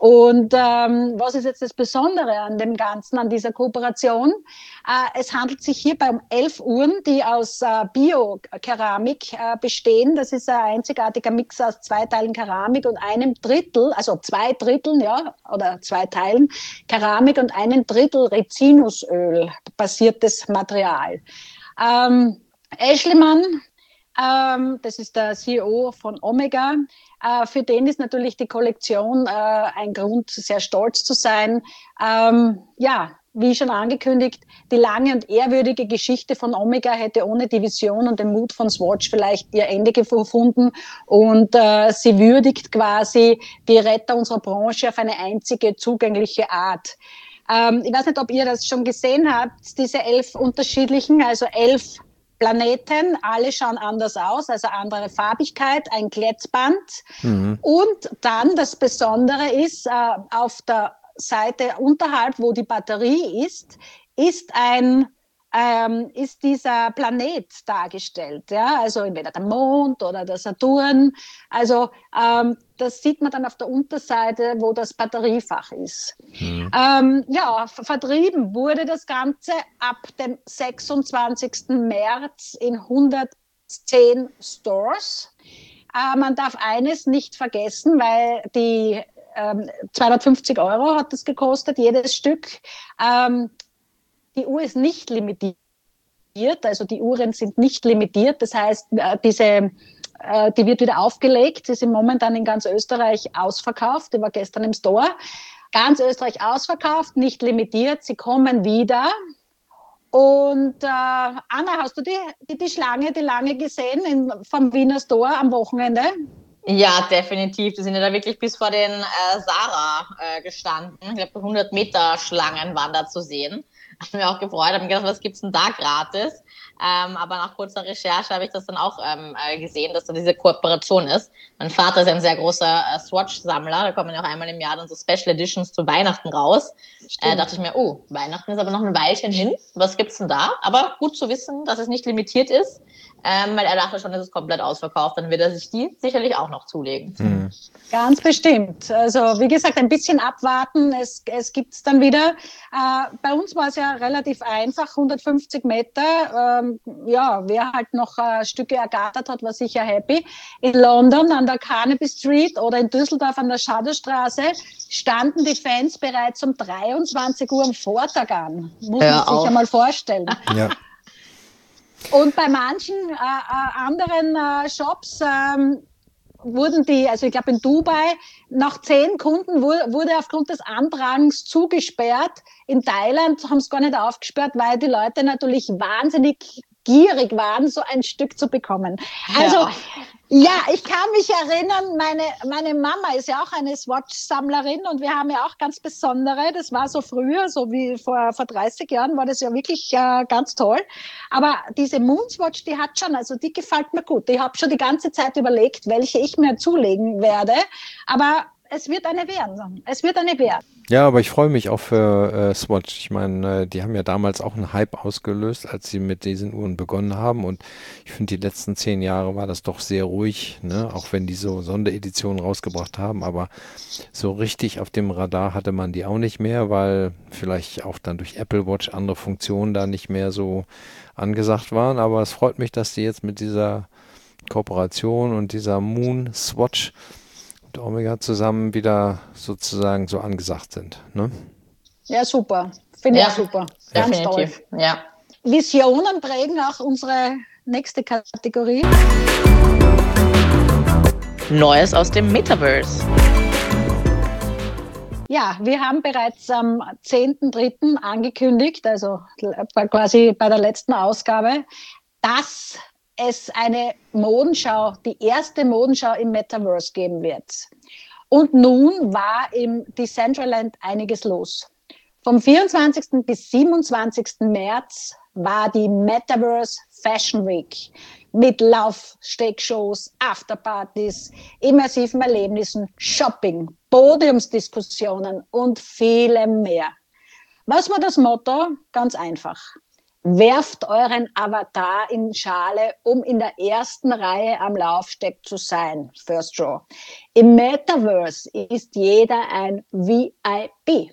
Und ähm, was ist jetzt das Besondere an dem Ganzen, an dieser Kooperation? Äh, es handelt sich hierbei um elf Uhren, die aus äh, Bio-Keramik äh, bestehen. Das ist ein einzigartiger Mix aus zwei Teilen Keramik und einem Drittel, also zwei Dritteln, ja, oder zwei Teilen Keramik und einem Drittel Rizinusöl basiertes Material. Ähm, Eschlimann, ähm, das ist der C E O von Omega, äh, für den ist natürlich die Kollektion äh, ein Grund, sehr stolz zu sein. Ähm, ja, wie schon angekündigt, die lange und ehrwürdige Geschichte von Omega hätte ohne die Vision und den Mut von Swatch vielleicht ihr Ende gefunden. Und äh, sie würdigt quasi die Retter unserer Branche auf eine einzige zugängliche Art. Ähm, ich weiß nicht, ob ihr das schon gesehen habt, diese elf unterschiedlichen, also elf Planeten, alle schauen anders aus, also andere Farbigkeit, ein Klettband. Mhm. Und dann das Besondere ist, äh, auf der Seite unterhalb, wo die Batterie ist, ist ein ähm, ist dieser Planet dargestellt, ja, also entweder der Mond oder der Saturn. Also ähm, das sieht man dann auf der Unterseite, wo das Batteriefach ist. Mhm. Ähm, ja, vertrieben wurde das Ganze ab dem sechsundzwanzigsten März in hundertzehn Stores. Äh, man darf eines nicht vergessen, weil die ähm, zweihundertfünfzig Euro hat das gekostet, jedes Stück. Ähm, Die Uhr ist nicht limitiert, also die Uhren sind nicht limitiert. Das heißt, diese, die wird wieder aufgelegt. Sie sind momentan in ganz Österreich ausverkauft. Die war gestern im Store. Ganz Österreich ausverkauft, nicht limitiert. Sie kommen wieder. Und äh, Anna, hast du die, die, die Schlange, die lange gesehen in, vom Wiener Store am Wochenende? Ja, definitiv. Die sind ja da wirklich bis vor den äh, Sarah äh, gestanden. Ich glaube, hundert Meter Schlangen waren da zu sehen. Habe mich auch gefreut, habe mir gedacht, was gibt's denn da gratis? Ähm, aber nach kurzer Recherche habe ich das dann auch ähm, gesehen, dass da diese Kooperation ist. Mein Vater ist ein sehr großer äh, Swatch-Sammler, da kommen ja auch einmal im Jahr dann so Special Editions zu Weihnachten raus. Äh, dachte ich mir, oh, Weihnachten ist aber noch ein Weilchen hin, was gibt's denn da? Aber gut zu wissen, dass es nicht limitiert ist, ähm, weil er dachte schon, es ist komplett ausverkauft, dann wird er sich die sicherlich auch noch zulegen. Mhm. Ganz bestimmt. Also wie gesagt, ein bisschen abwarten, es, es gibt's dann wieder. Äh, bei uns war es ja relativ einfach, hundertfünfzig Meter. Ähm, ja, wer halt noch äh, Stücke ergattert hat, war sicher happy. In London an der Carnaby Street oder in Düsseldorf an der Schadowstraße standen die Fans bereits um dreiundzwanzig Uhr am Vortag an. Muss man sich ja mal vorstellen. Ja. Und bei manchen äh, äh, anderen äh, Shops ähm, wurden die, also ich glaube in Dubai, nach zehn Kunden wurde, wurde aufgrund des Antragens zugesperrt. In Thailand haben sie gar nicht aufgesperrt, weil die Leute natürlich wahnsinnig gierig waren, so ein Stück zu bekommen. Also ja, ja ich kann mich erinnern, meine, meine Mama ist ja auch eine Swatch-Sammlerin und wir haben ja auch ganz besondere, das war so früher, so wie vor, vor dreißig Jahren war das ja wirklich äh, ganz toll. Aber diese Moonswatch, die hat schon, also die gefällt mir gut. Ich habe schon die ganze Zeit überlegt, welche ich mir zulegen werde, aber es wird eine werden. Es wird eine werden. Ja, aber ich freue mich auch für äh, Swatch. Ich meine, äh, die haben ja damals auch einen Hype ausgelöst, als sie mit diesen Uhren begonnen haben. Und ich finde, die letzten zehn Jahre war das doch sehr ruhig, ne? Auch wenn die so Sondereditionen rausgebracht haben. Aber so richtig auf dem Radar hatte man die auch nicht mehr, weil vielleicht auch dann durch Apple Watch andere Funktionen da nicht mehr so angesagt waren. Aber es freut mich, dass die jetzt mit dieser Kooperation und dieser Moon Swatch Omega zusammen wieder sozusagen so angesagt sind. Ne? Ja, super. Finde ich ja, super. Ganz definitiv. Toll. Ja. Visionen prägen auch unsere nächste Kategorie. Neues aus dem Metaverse. Ja, wir haben bereits am zehnten dritten angekündigt, also quasi bei der letzten Ausgabe, dass es eine Modenschau, die erste Modenschau im Metaverse geben wird. Und nun war im Decentraland einiges los. Vom vierundzwanzigsten bis siebenundzwanzigsten März war die Metaverse Fashion Week mit Laufstegshows, Afterpartys, immersiven Erlebnissen, Shopping, Podiumsdiskussionen und vielem mehr. Was war das Motto? Ganz einfach. Werft euren Avatar in Schale, um in der ersten Reihe am Laufsteg zu sein. First Row. Im Metaverse ist jeder ein V I P.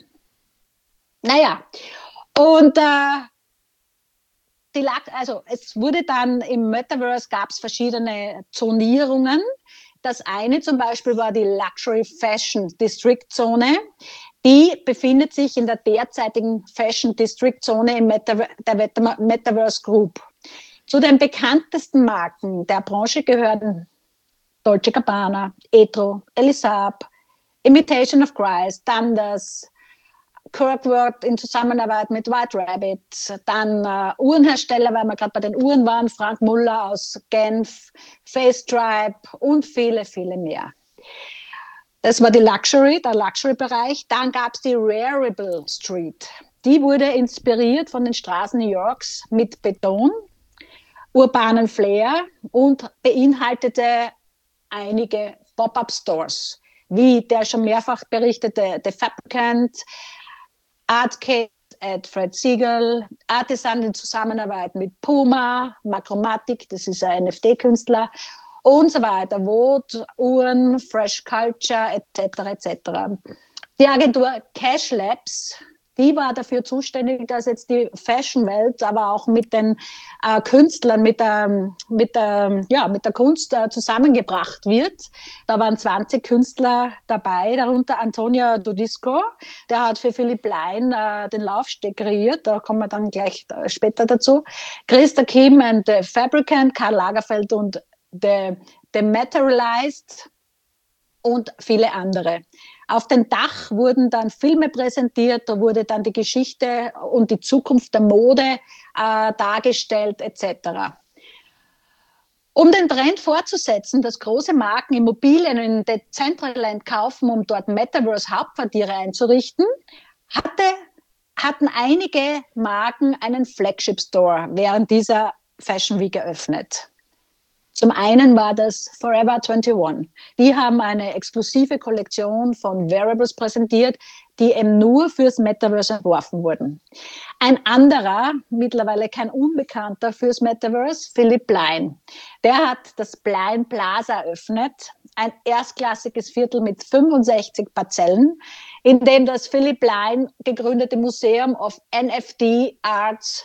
Naja, und äh, die, also es wurde dann im Metaverse gab es verschiedene Zonierungen. Das eine zum Beispiel war die Luxury Fashion District Zone. Die befindet sich in der derzeitigen Fashion District Zone im Metaver- der Metaverse Group. Zu den bekanntesten Marken der Branche gehören Dolce and Gabbana, Etro, Elisab, Imitation of Christ, Dundas, Kirkwood in Zusammenarbeit mit White Rabbit, dann äh, Uhrenhersteller, weil wir gerade bei den Uhren waren, Frank Muller aus Genf, Face Tribe und viele, viele mehr. Das war die Luxury, der Luxury-Bereich. Dann gab es die Wearable Street. Die wurde inspiriert von den Straßen New Yorks mit Beton, urbanen Flair und beinhaltete einige Pop-up-Stores, wie der schon mehrfach berichtete The Fabricant, Artcade at Fred Siegel, Artisan in Zusammenarbeit mit Puma, Makromatic, das ist ein N F T-Künstler und so weiter, Vogue, Uhren, Fresh Culture et cetera et cetera. Die Agentur Cash Labs, die war dafür zuständig, dass jetzt die Fashion-Welt, aber auch mit den äh, Künstlern, mit der, mit, der, ja, mit der Kunst äh, zusammengebracht wird. Da waren zwanzig Künstler dabei, darunter Antonio Dudisco, der hat für Philipp Plein äh, den Laufsteg kreiert, da kommen wir dann gleich äh, später dazu. Christa Kim and the Fabricant, Karl Lagerfeld und The, the Materialized und viele andere. Auf dem Dach wurden dann Filme präsentiert, da wurde dann die Geschichte und die Zukunft der Mode äh, dargestellt et cetera. Um den Trend fortzusetzen, dass große Marken Immobilien in Decentraland kaufen, um dort Metaverse-Hauptquartiere einzurichten, hatte, hatten einige Marken einen Flagship-Store während dieser Fashion Week eröffnet. Zum einen war das Forever einundzwanzig. Die haben eine exklusive Kollektion von Wearables präsentiert, die eben nur fürs Metaverse entworfen wurden. Ein anderer, mittlerweile kein Unbekannter fürs Metaverse, Philipp Plein. Der hat das Plein Plaza eröffnet, ein erstklassiges Viertel mit fünfundsechzig Parzellen, in dem das Philipp Plein gegründete Museum of N F T Arts,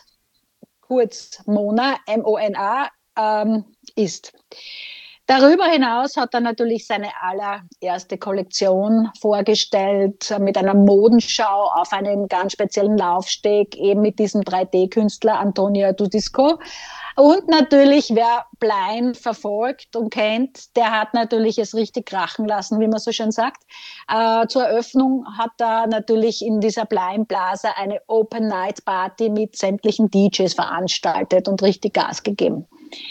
kurz MONA, M O N A, ähm, ist. Darüber hinaus hat er natürlich seine allererste Kollektion vorgestellt mit einer Modenschau auf einem ganz speziellen Laufsteg, eben mit diesem drei D-Künstler Antonio Dudisco. Und natürlich, wer Plein verfolgt und kennt, der hat natürlich es richtig krachen lassen, wie man so schön sagt. Äh, zur Eröffnung hat er natürlich in dieser Plein Plaza eine Open Night Party mit sämtlichen D Js veranstaltet und richtig Gas gegeben.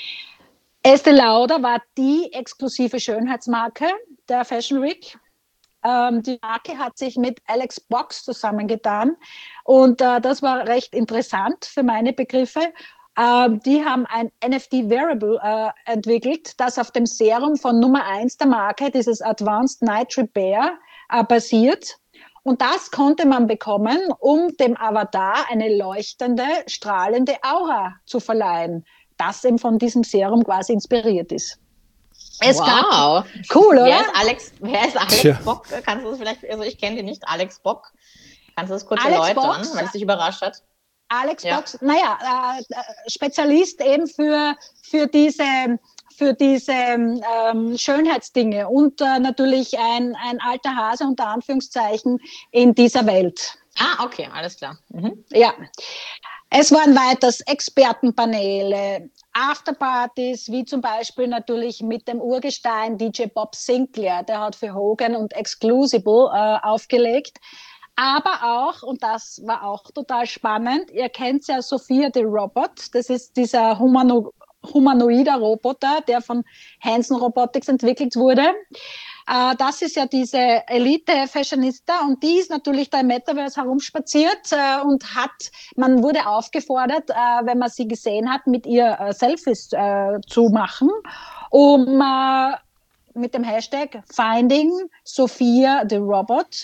Estée Lauder war die exklusive Schönheitsmarke der Fashion Week. Ähm, die Marke hat sich mit Alex Box zusammengetan und äh, das war recht interessant für meine Begriffe. Ähm, die haben ein N F T-Wearable äh, entwickelt, das auf dem Serum von Nummer eins der Marke, dieses Advanced Night Repair, äh, basiert. Und das konnte man bekommen, um dem Avatar eine leuchtende, strahlende Aura zu verleihen, das eben von diesem Serum quasi inspiriert ist. Es wow. Gab, cool, oder? Wer ist Alex, wer ist Alex Tja. Bock? Kannst du das vielleicht, also ich kenne den nicht, Alex Bock. Kannst du das kurz Alex erläutern, Box, weil es dich überrascht hat? Alex Ja. Box, naja, äh, Spezialist eben für, für diese, für diese ähm, Schönheitsdinge und äh, natürlich ein, ein alter Hase unter Anführungszeichen in dieser Welt. Ah, okay, alles klar. Mhm. Ja. Es waren weiters Expertenpaneele, Afterpartys, wie zum Beispiel natürlich mit dem Urgestein D J Bob Sinclair, der hat für Hogan und Exclusible äh, aufgelegt. Aber auch, und das war auch total spannend, ihr kennt ja Sophia the Robot, das ist dieser Humano- humanoider Roboter, der von Hanson Robotics entwickelt wurde. Uh, das ist ja diese Elite-Fashionista und die ist natürlich da im Metaverse herumspaziert uh, und hat, man wurde aufgefordert, uh, wenn man sie gesehen hat, mit ihr uh, Selfies uh, zu machen, um uh, mit dem Hashtag Finding Sophia the Robot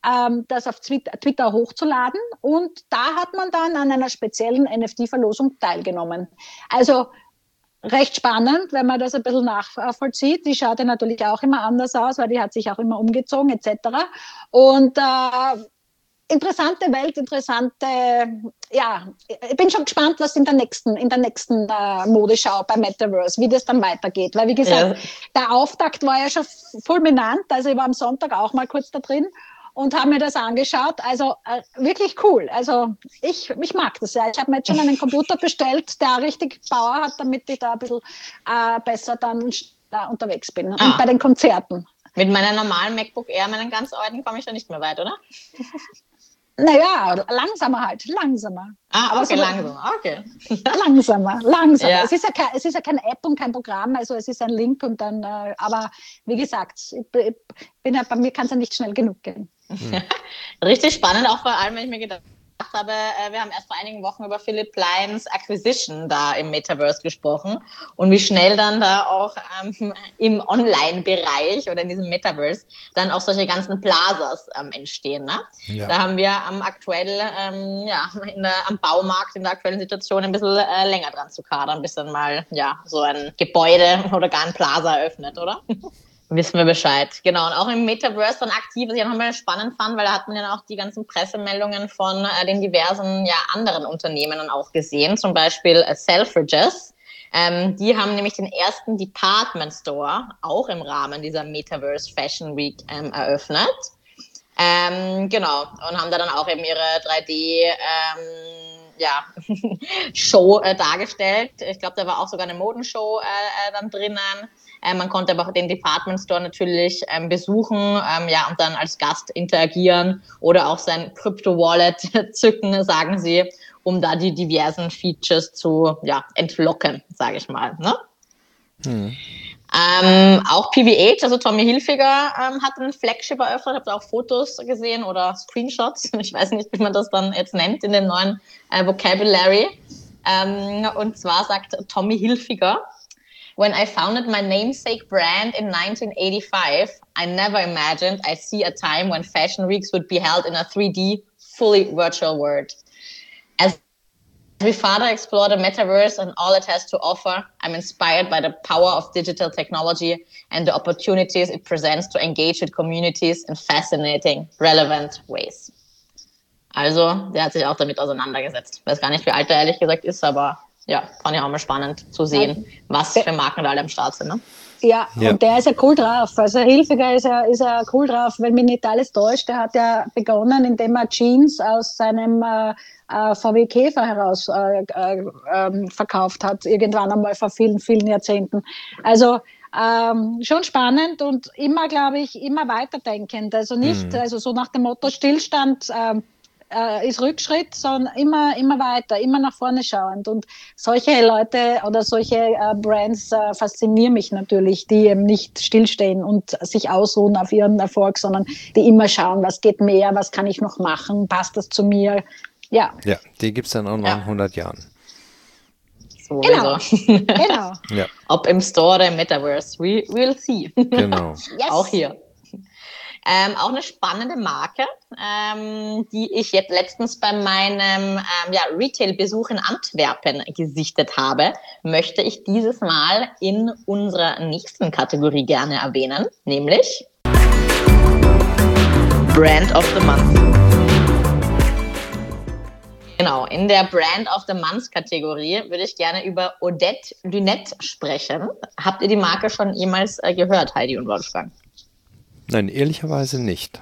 ähm, das auf Twitter hochzuladen. Und da hat man dann an einer speziellen N F T-Verlosung teilgenommen. Also recht spannend, wenn man das ein bisschen nachvollzieht. Die schaut ja natürlich auch immer anders aus, weil die hat sich auch immer umgezogen et cetera. Und äh, interessante Welt, interessante, ja, ich bin schon gespannt, was in der nächsten, in der nächsten äh, Modeschau bei Metaverse, wie das dann weitergeht. Weil, wie gesagt, ja. Der Auftakt war ja schon fulminant, also ich war am Sonntag auch mal kurz da drin und habe mir das angeschaut. Also äh, wirklich cool. Also ich, ich mag das ja. Ich habe mir jetzt schon einen Computer bestellt, der richtig Power hat, damit ich da ein bisschen äh, besser dann da unterwegs bin. Ah. Und bei den Konzerten. Mit meiner normalen MacBook Air, meinen ganz alten, komme ich da nicht mehr weit, oder? Naja, langsamer halt, langsamer. Ah, okay, aber so, langsamer, okay. Langsamer, langsamer. Ja. Es, ist ja kein, es ist ja keine App und kein Programm, also es ist ein Link und dann, äh, aber wie gesagt, ich, ich bin ja, bei mir kann es ja nicht schnell genug gehen. Hm. Richtig spannend, auch vor allem, wenn ich mir gedacht habe, äh, wir haben erst vor einigen Wochen über Philipp Pleins Acquisition da im Metaverse gesprochen und wie schnell dann da auch ähm, im Online-Bereich oder in diesem Metaverse dann auch solche ganzen Plazas ähm, entstehen. Ne? Ja. Da haben wir am aktuell, ähm, ja, in der, am Baumarkt in der aktuellen Situation ein bisschen äh, länger dran zu kadern, bis dann mal ja so ein Gebäude oder gar ein Plaza eröffnet, oder? Wissen wir Bescheid. Genau. Und auch im Metaverse dann aktiv, was ich auch nochmal spannend fand, weil da hat man ja auch die ganzen Pressemeldungen von äh, den diversen ja, anderen Unternehmen dann auch gesehen. Zum Beispiel äh, Selfridges. Ähm, die haben nämlich den ersten Department Store auch im Rahmen dieser Metaverse Fashion Week ähm, eröffnet. Ähm, genau. Und haben da dann auch eben ihre drei D ähm, ja, Show äh, dargestellt. Ich glaube, da war auch sogar eine Modenshow äh, dann drinnen. Äh, man konnte aber auch den Department Store natürlich ähm, besuchen, ähm, ja, und dann als Gast interagieren oder auch sein Crypto-Wallet zücken, sagen sie, um da die diversen Features zu, ja, entlocken, sage ich mal, ne? Hm. Ähm, auch P V H, also Tommy Hilfiger, ähm, hat einen Flagship eröffnet. Habt ihr auch Fotos gesehen oder Screenshots? Ich weiß nicht, wie man das dann jetzt nennt in dem neuen äh, Vocabulary. Ähm, und zwar sagt Tommy Hilfiger: When I founded my namesake brand in nineteen eighty-five, I never imagined I'd see a time when fashion weeks would be held in a three D, fully virtual world. As we further explore the metaverse and all it has to offer, I'm inspired by the power of digital technology and the opportunities it presents to engage with communities in fascinating, relevant ways. Also, der hat sich auch damit auseinandergesetzt. Ich weiß gar nicht, wie alt er ehrlich gesagt ist, aber ja, fand ich auch mal spannend zu sehen, was für Marken da alle am Start sind. Ne? Ja, ja, und der ist ja cool drauf. Also Hilfiger ist ja, ist ja cool drauf, wenn mich nicht alles täuscht. Der hat ja begonnen, indem er Jeans aus seinem äh, äh, V W Käfer heraus äh, äh, verkauft hat, irgendwann einmal vor vielen, vielen Jahrzehnten. Also ähm, schon spannend und immer, glaube ich, immer weiterdenkend. Also nicht, mhm. also so nach dem Motto Stillstand, ähm, äh, ist Rückschritt, sondern immer, immer weiter, immer nach vorne schauend. Und solche Leute oder solche äh, Brands äh, faszinieren mich natürlich, die eben nicht stillstehen und sich ausruhen auf ihren Erfolg, sondern die immer schauen, was geht mehr, was kann ich noch machen, passt das zu mir. Ja, ja, die gibt es dann auch noch ja. in hundert Jahren. So genau. genau. Ja. Ob im Store oder im Metaverse, we, we'll see. Genau. Yes. Auch hier. Ähm, auch eine spannende Marke, ähm, die ich jetzt letztens bei meinem ähm, ja, Retail-Besuch in Antwerpen gesichtet habe, möchte ich dieses Mal in unserer nächsten Kategorie gerne erwähnen, nämlich Brand of the Month. Genau, in der Brand of the Month-Kategorie würde ich gerne über Odette Lunette sprechen. Habt ihr die Marke schon jemals äh, gehört, Heidi und Wolfgang? Nein, ehrlicherweise nicht.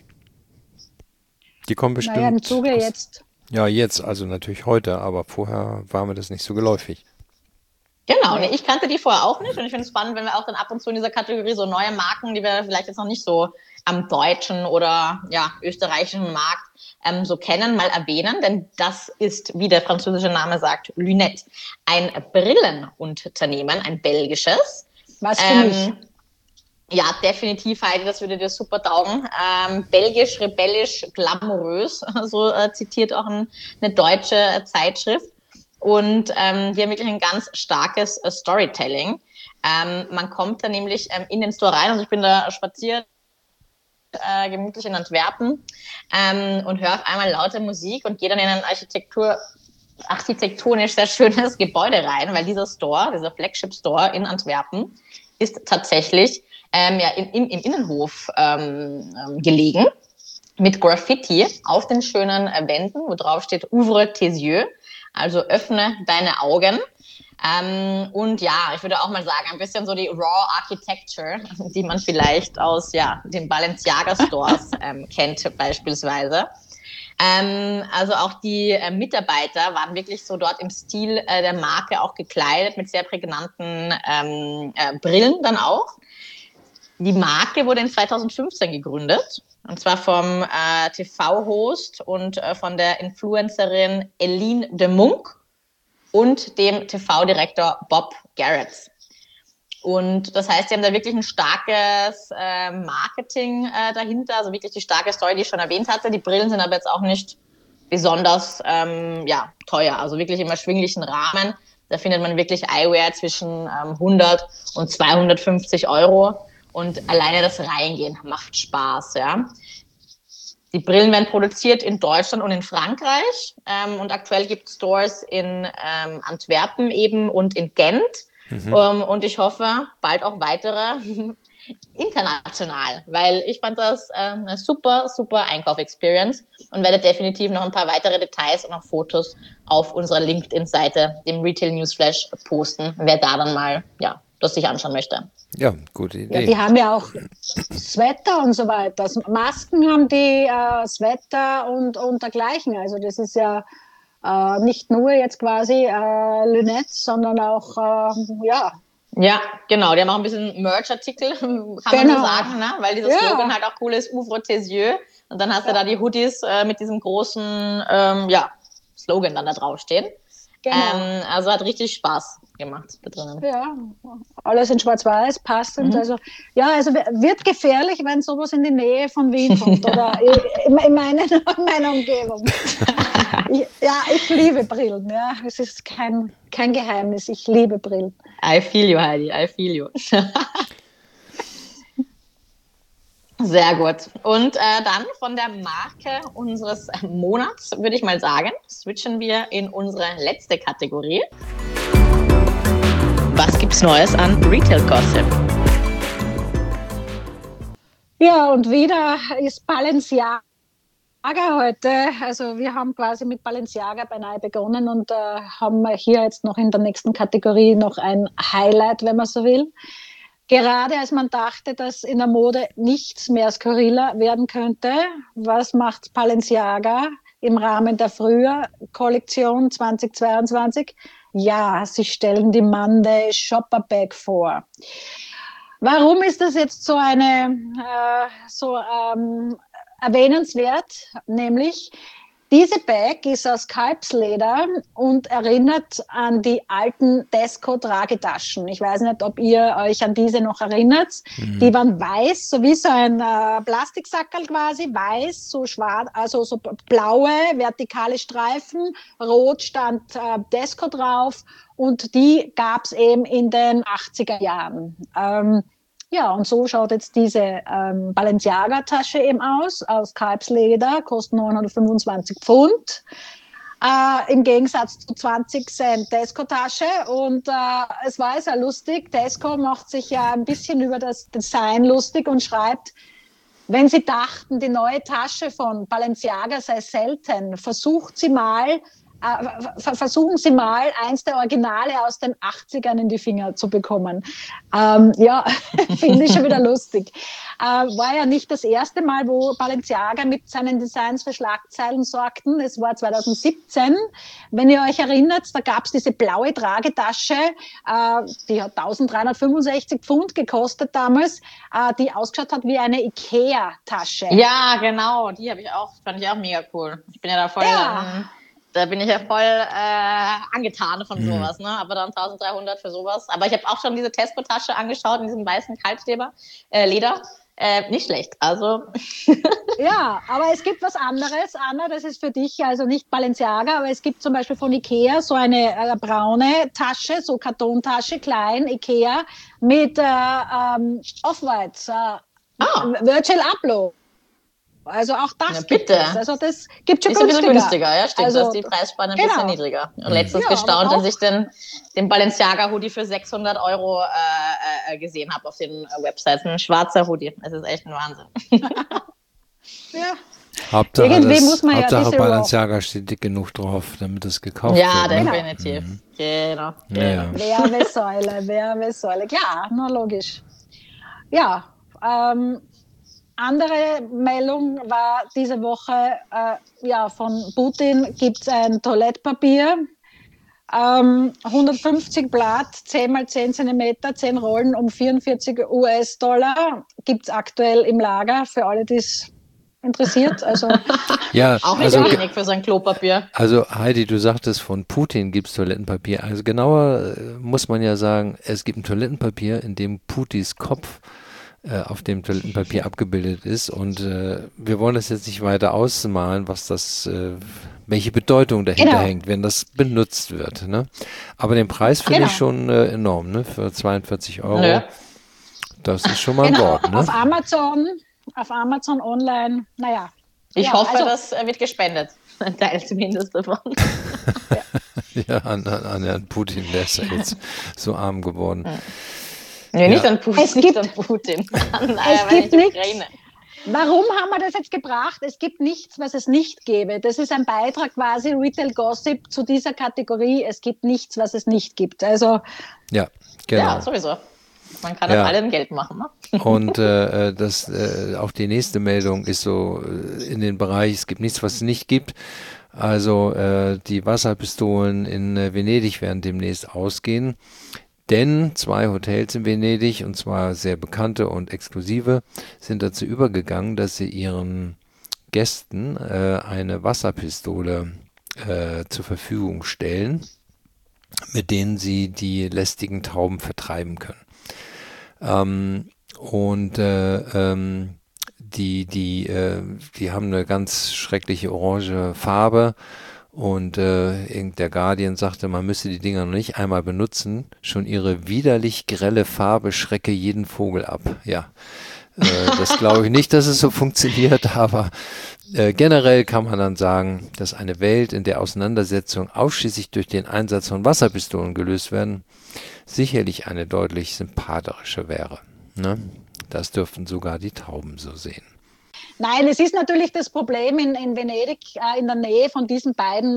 Die kommen bestimmt... Naja, im Zuge aus, jetzt. Ja, jetzt, also natürlich heute, aber vorher war mir das nicht so geläufig. Genau, nee, ich kannte die vorher auch nicht und ich finde es spannend, wenn wir auch dann ab und zu in dieser Kategorie so neue Marken, die wir vielleicht jetzt noch nicht so am deutschen oder ja, österreichischen Markt ähm, so kennen, mal erwähnen, denn das ist, wie der französische Name sagt, Lunette, ein Brillenunternehmen, ein belgisches. Was für ähm, mich? Ja, definitiv, Heidi, das würde dir super taugen. Ähm, belgisch, rebellisch, glamourös, so äh, zitiert auch ein, eine deutsche äh, Zeitschrift. Und ähm, die haben wirklich ein ganz starkes äh, Storytelling. Ähm, man kommt da nämlich ähm, in den Store rein, also ich bin da spaziert äh, gemütlich in Antwerpen ähm, und höre auf einmal laute Musik und gehe dann in ein Architektur, architektonisch sehr schönes Gebäude rein, weil dieser Store, dieser Flagship-Store in Antwerpen ist tatsächlich ähm, ja, im, im, im Innenhof ähm, ähm, gelegen, mit Graffiti auf den schönen äh, Wänden, wo drauf steht Ouvre tes yeux, also öffne deine Augen. Ähm, und ja, ich würde auch mal sagen, ein bisschen so die Raw Architecture, die man vielleicht aus ja, den Balenciaga Stores ähm, kennt beispielsweise. Ähm, also auch die äh, Mitarbeiter waren wirklich so dort im Stil äh, der Marke auch gekleidet, mit sehr prägnanten ähm, äh, Brillen dann auch. Die Marke wurde in zweitausendfünfzehn gegründet, und zwar vom äh, T V-Host und äh, von der Influencerin Eline de Munck und dem T V-Direktor Bob Garrett. Und das heißt, sie haben da wirklich ein starkes äh, Marketing äh, dahinter, also wirklich die starke Story, die ich schon erwähnt hatte. Die Brillen sind aber jetzt auch nicht besonders ähm, ja, teuer, also wirklich im erschwinglichen Rahmen. Da findet man wirklich Eyewear zwischen ähm, hundert und zweihundertfünfzig Euro. Und alleine das Reingehen macht Spaß, ja. Die Brillen werden produziert in Deutschland und in Frankreich. Ähm, und aktuell gibt es Stores in ähm, Antwerpen eben und in Gent. Mhm. Um, und ich hoffe, bald auch weitere international, weil ich fand das äh, eine super, super Einkauf-Experience und werde definitiv noch ein paar weitere Details und auch Fotos auf unserer LinkedIn-Seite, dem Retail Newsflash, posten, wer da dann mal ja, das sich anschauen möchte. Ja, gute Idee. Ja, die haben ja auch Sweater und so weiter. Masken haben die, äh, Sweater und, und dergleichen. Also das ist ja äh, nicht nur jetzt quasi äh, Lünettes, sondern auch, äh, ja. Ja, genau. Die haben auch ein bisschen Merch-Artikel, kann genau. man so sagen, ne? Weil dieser ja. Slogan halt auch cool ist, Ouvre tes yeux. Und dann hast ja. du da die Hoodies äh, mit diesem großen ähm, ja, Slogan dann da draufstehen. Genau. Ähm, also hat richtig Spaß gemacht da drinnen. Ja, alles in Schwarz-Weiß, passend. Mhm. Also, ja, also wird gefährlich, wenn sowas in die Nähe von Wien kommt oder in, in, meine, in meiner Umgebung. ich, ja, ich liebe Brillen. Ja. Es ist kein, kein Geheimnis. Ich liebe Brillen. I feel you, Heidi. I feel you. Sehr gut. Und äh, dann von der Marke unseres Monats, würde ich mal sagen, switchen wir in unsere letzte Kategorie. Was gibt's Neues an Retail Gossip? Ja, und wieder ist Balenciaga heute. Also wir haben quasi mit Balenciaga beinahe begonnen und äh, haben hier jetzt noch in der nächsten Kategorie noch ein Highlight, wenn man so will. Gerade als man dachte, dass in der Mode nichts mehr skurriler werden könnte, was macht Balenciaga im Rahmen der Frühjahr-Kollektion zweitausendzweiundzwanzig? Ja, sie stellen die Monday Shopper Bag vor. Warum ist das jetzt so eine äh, so ähm, erwähnenswert? Nämlich diese Bag ist aus Kalbsleder und erinnert an die alten Tesco-Tragetaschen. Ich weiß nicht, ob ihr euch an diese noch erinnert. Mhm. Die waren weiß, so wie so ein äh, Plastiksackerl quasi, weiß, so schwarz, also so blaue, vertikale Streifen, rot stand äh, Tesco drauf und die gab es eben in den achtziger Jahren. Ähm, Ja, und so schaut jetzt diese ähm, Balenciaga-Tasche eben aus, aus Kalbsleder, kostet neunhundertfünfundzwanzig Pfund. Äh, im Gegensatz zu zwanzig Cent Tesco-Tasche. Und äh, es war sehr lustig. Tesco macht sich ja ein bisschen über das Design lustig und schreibt, wenn Sie dachten, die neue Tasche von Balenciaga sei selten, versucht sie mal, äh, versuchen Sie mal, eins der Originale aus den achtzigern in die Finger zu bekommen. Ähm, ja, finde ich schon wieder lustig. Äh, war ja nicht das erste Mal, wo Balenciaga mit seinen Designs für Schlagzeilen sorgten. Es war zweitausendsiebzehn. Wenn ihr euch erinnert, da gab es diese blaue Tragetasche, äh, die hat eintausenddreihundertfünfundsechzig Pfund gekostet damals, äh, die ausgeschaut hat wie eine Ikea-Tasche. Ja, genau, die habe ich auch, fand ich auch mega cool. Ich bin ja da voll... Ja. Ähm Da bin ich ja voll äh, angetan von sowas, ne? Aber dann eintausenddreihundert für sowas. Aber ich habe auch schon diese Tesco-Tasche angeschaut in diesem weißen Kalbsleder. Äh, Leder. Äh, nicht schlecht, also. Ja, aber es gibt was anderes, Anna, das ist für dich also nicht Balenciaga, aber es gibt zum Beispiel von Ikea so eine äh, braune Tasche, so Kartontasche, klein, Ikea, mit äh, ähm, Off-White, äh, ah. Virgil Abloh. Also auch das Ja, gibt bitte. es. Also das gibt schon Ist ein bisschen günstiger. günstiger, ja, stimmt. Also, da ist die Preisspanne ein genau. bisschen niedriger. Und letztens Ja, gestaunt, aber als ich den, den Balenciaga-Hoodie für sechshundert Euro äh, äh, gesehen habe auf den äh, Websites. Ein schwarzer Hoodie. Das ist echt ein Wahnsinn. Ja. Hauptsache, Irgendwie das, muss man ja Hauptsache diese Balenciaga steht dick genug drauf, damit es gekauft Ja, wird. Ne? definitiv. Mhm. Genau. Ja, genau. ja. Werbesäule, Werbesäule. Klar, na logisch. Ja, ähm, andere Meldung war diese Woche, äh, ja, von Putin gibt es ein Toilettpapier, ähm, hundertfünfzig Blatt, zehn mal zehn Zentimeter, zehn Rollen um vierundvierzig US-Dollar, gibt es aktuell im Lager für alle, die es interessiert. Also, Ja, Auch nicht also, wenig für sein Klopapier. also Heidi, du sagtest, von Putin gibt es Toilettenpapier. Also genauer äh, muss man ja sagen, es gibt ein Toilettenpapier, in dem Putins Kopf äh, auf dem Toilettenpapier abgebildet ist. Und äh, wir wollen das jetzt nicht weiter ausmalen, was das, äh, welche Bedeutung dahinter Genau. hängt, wenn das benutzt wird. Ne? Aber den Preis finde Genau. ich schon äh, enorm, ne? Für zweiundvierzig Euro. Nö. Das ist schon mal ein genau, Wort. Ne? auf Amazon, auf Amazon online, naja. Ich Ja, hoffe, also- das äh, wird gespendet. Ein Teil zumindest davon. Ja, an, an, an Herrn Putin, der ist ja jetzt so arm geworden. Nee, nicht Ja. an Putin, Es nicht gibt- an Putin. An, es äh, gibt die nichts. Ukraine. Warum haben wir das jetzt gebracht? Es gibt nichts, was es nicht gäbe. Das ist ein Beitrag quasi Retail Gossip zu dieser Kategorie. Es gibt nichts, was es nicht gibt. Also Ja, genau. Ja, sowieso. Man kann Ja. aus allem Geld machen. Ne? Und äh, äh, das, äh, auch die nächste Meldung ist so äh, in den Bereich, es gibt nichts, was es nicht gibt. Also äh, die Wasserpistolen in äh, Venedig werden demnächst ausgehen. Denn zwei Hotels in Venedig, und zwar sehr bekannte und exklusive, sind dazu übergegangen, dass sie ihren Gästen äh, eine Wasserpistole äh, zur Verfügung stellen, mit denen sie die lästigen Tauben vertreiben können. Ähm, und äh, ähm, die, die, äh, die haben eine ganz schreckliche orange Farbe. Und äh, irgend- der Guardian sagte, man müsse die Dinger noch nicht einmal benutzen. Schon ihre widerlich grelle Farbe schrecke jeden Vogel ab. Ja, äh, das glaube ich nicht, dass es so funktioniert, aber äh, generell kann man dann sagen, dass eine Welt, in der Auseinandersetzungen ausschließlich durch den Einsatz von Wasserpistolen gelöst werden, sicherlich eine deutlich sympathische wäre. Ne? Das dürften sogar die Tauben so sehen. Nein, es ist natürlich das Problem in, in Venedig, äh, in der Nähe von diesen beiden äh,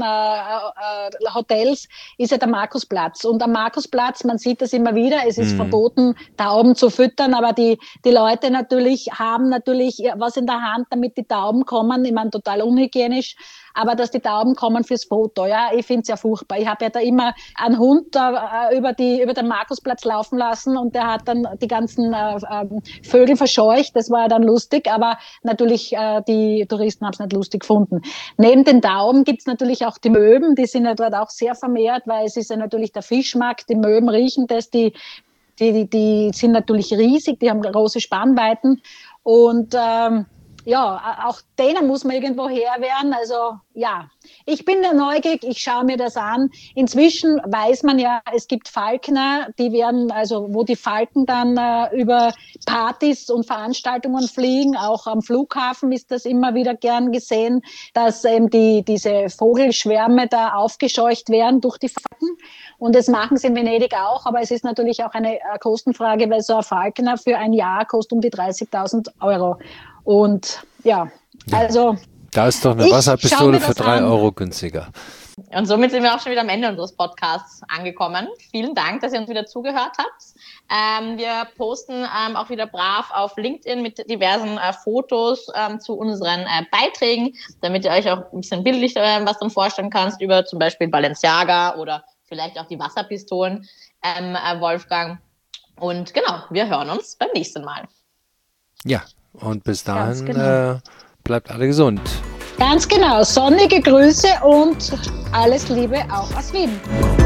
äh, Hotels, ist ja der Markusplatz. Und am Markusplatz, man sieht das immer wieder, es ist Mhm. verboten, Tauben zu füttern, aber die, die Leute natürlich haben natürlich was in der Hand, damit die Tauben kommen. Ich meine, total unhygienisch, aber dass die Tauben kommen fürs Foto. Ja, ich finde es ja furchtbar. Ich habe ja da immer einen Hund äh, über, die, über den Markusplatz laufen lassen und der hat dann die ganzen äh, äh, Vögel verscheucht. Das war ja dann lustig, aber natürlich äh, die Touristen haben es nicht lustig gefunden. Neben den Tauben gibt es natürlich auch die Möwen, die sind ja dort auch sehr vermehrt, weil es ist ja natürlich der Fischmarkt. Die Möwen riechen das, die, die, die, die sind natürlich riesig, die haben große Spannweiten und ähm, ja, auch denen muss man irgendwo her werden. Also ja, ich bin da neugierig, ich schaue mir das an. Inzwischen weiß man ja, es gibt Falkner, die werden, also wo die Falken dann äh, über Partys und Veranstaltungen fliegen. Auch am Flughafen ist das immer wieder gern gesehen, dass eben die, diese Vogelschwärme da aufgescheucht werden durch die Falken. Und das machen sie in Venedig auch, aber es ist natürlich auch eine äh, Kostenfrage, weil so ein Falkner für ein Jahr kostet um die dreißigtausend Euro. Und ja, Ja. also Da ist doch eine Ich schau Wasserpistole mir für das drei an. Euro günstiger. Und somit sind wir auch schon wieder am Ende unseres Podcasts angekommen. Vielen Dank, dass ihr uns wieder zugehört habt. Ähm, wir posten ähm, auch wieder brav auf LinkedIn mit diversen äh, Fotos ähm, zu unseren äh, Beiträgen, damit ihr euch auch ein bisschen bildlich äh, was dann vorstellen kannst über zum Beispiel Balenciaga oder vielleicht auch die Wasserpistolen, ähm, äh, Wolfgang. Und genau, wir hören uns beim nächsten Mal. Ja, und bis Ganz dahin genau. äh, bleibt alle gesund. ganz genau, sonnige Grüße und alles Liebe auch aus Wien.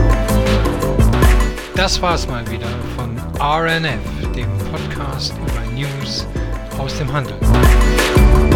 Das war's mal wieder von R N F, dem Podcast über News aus dem Handel.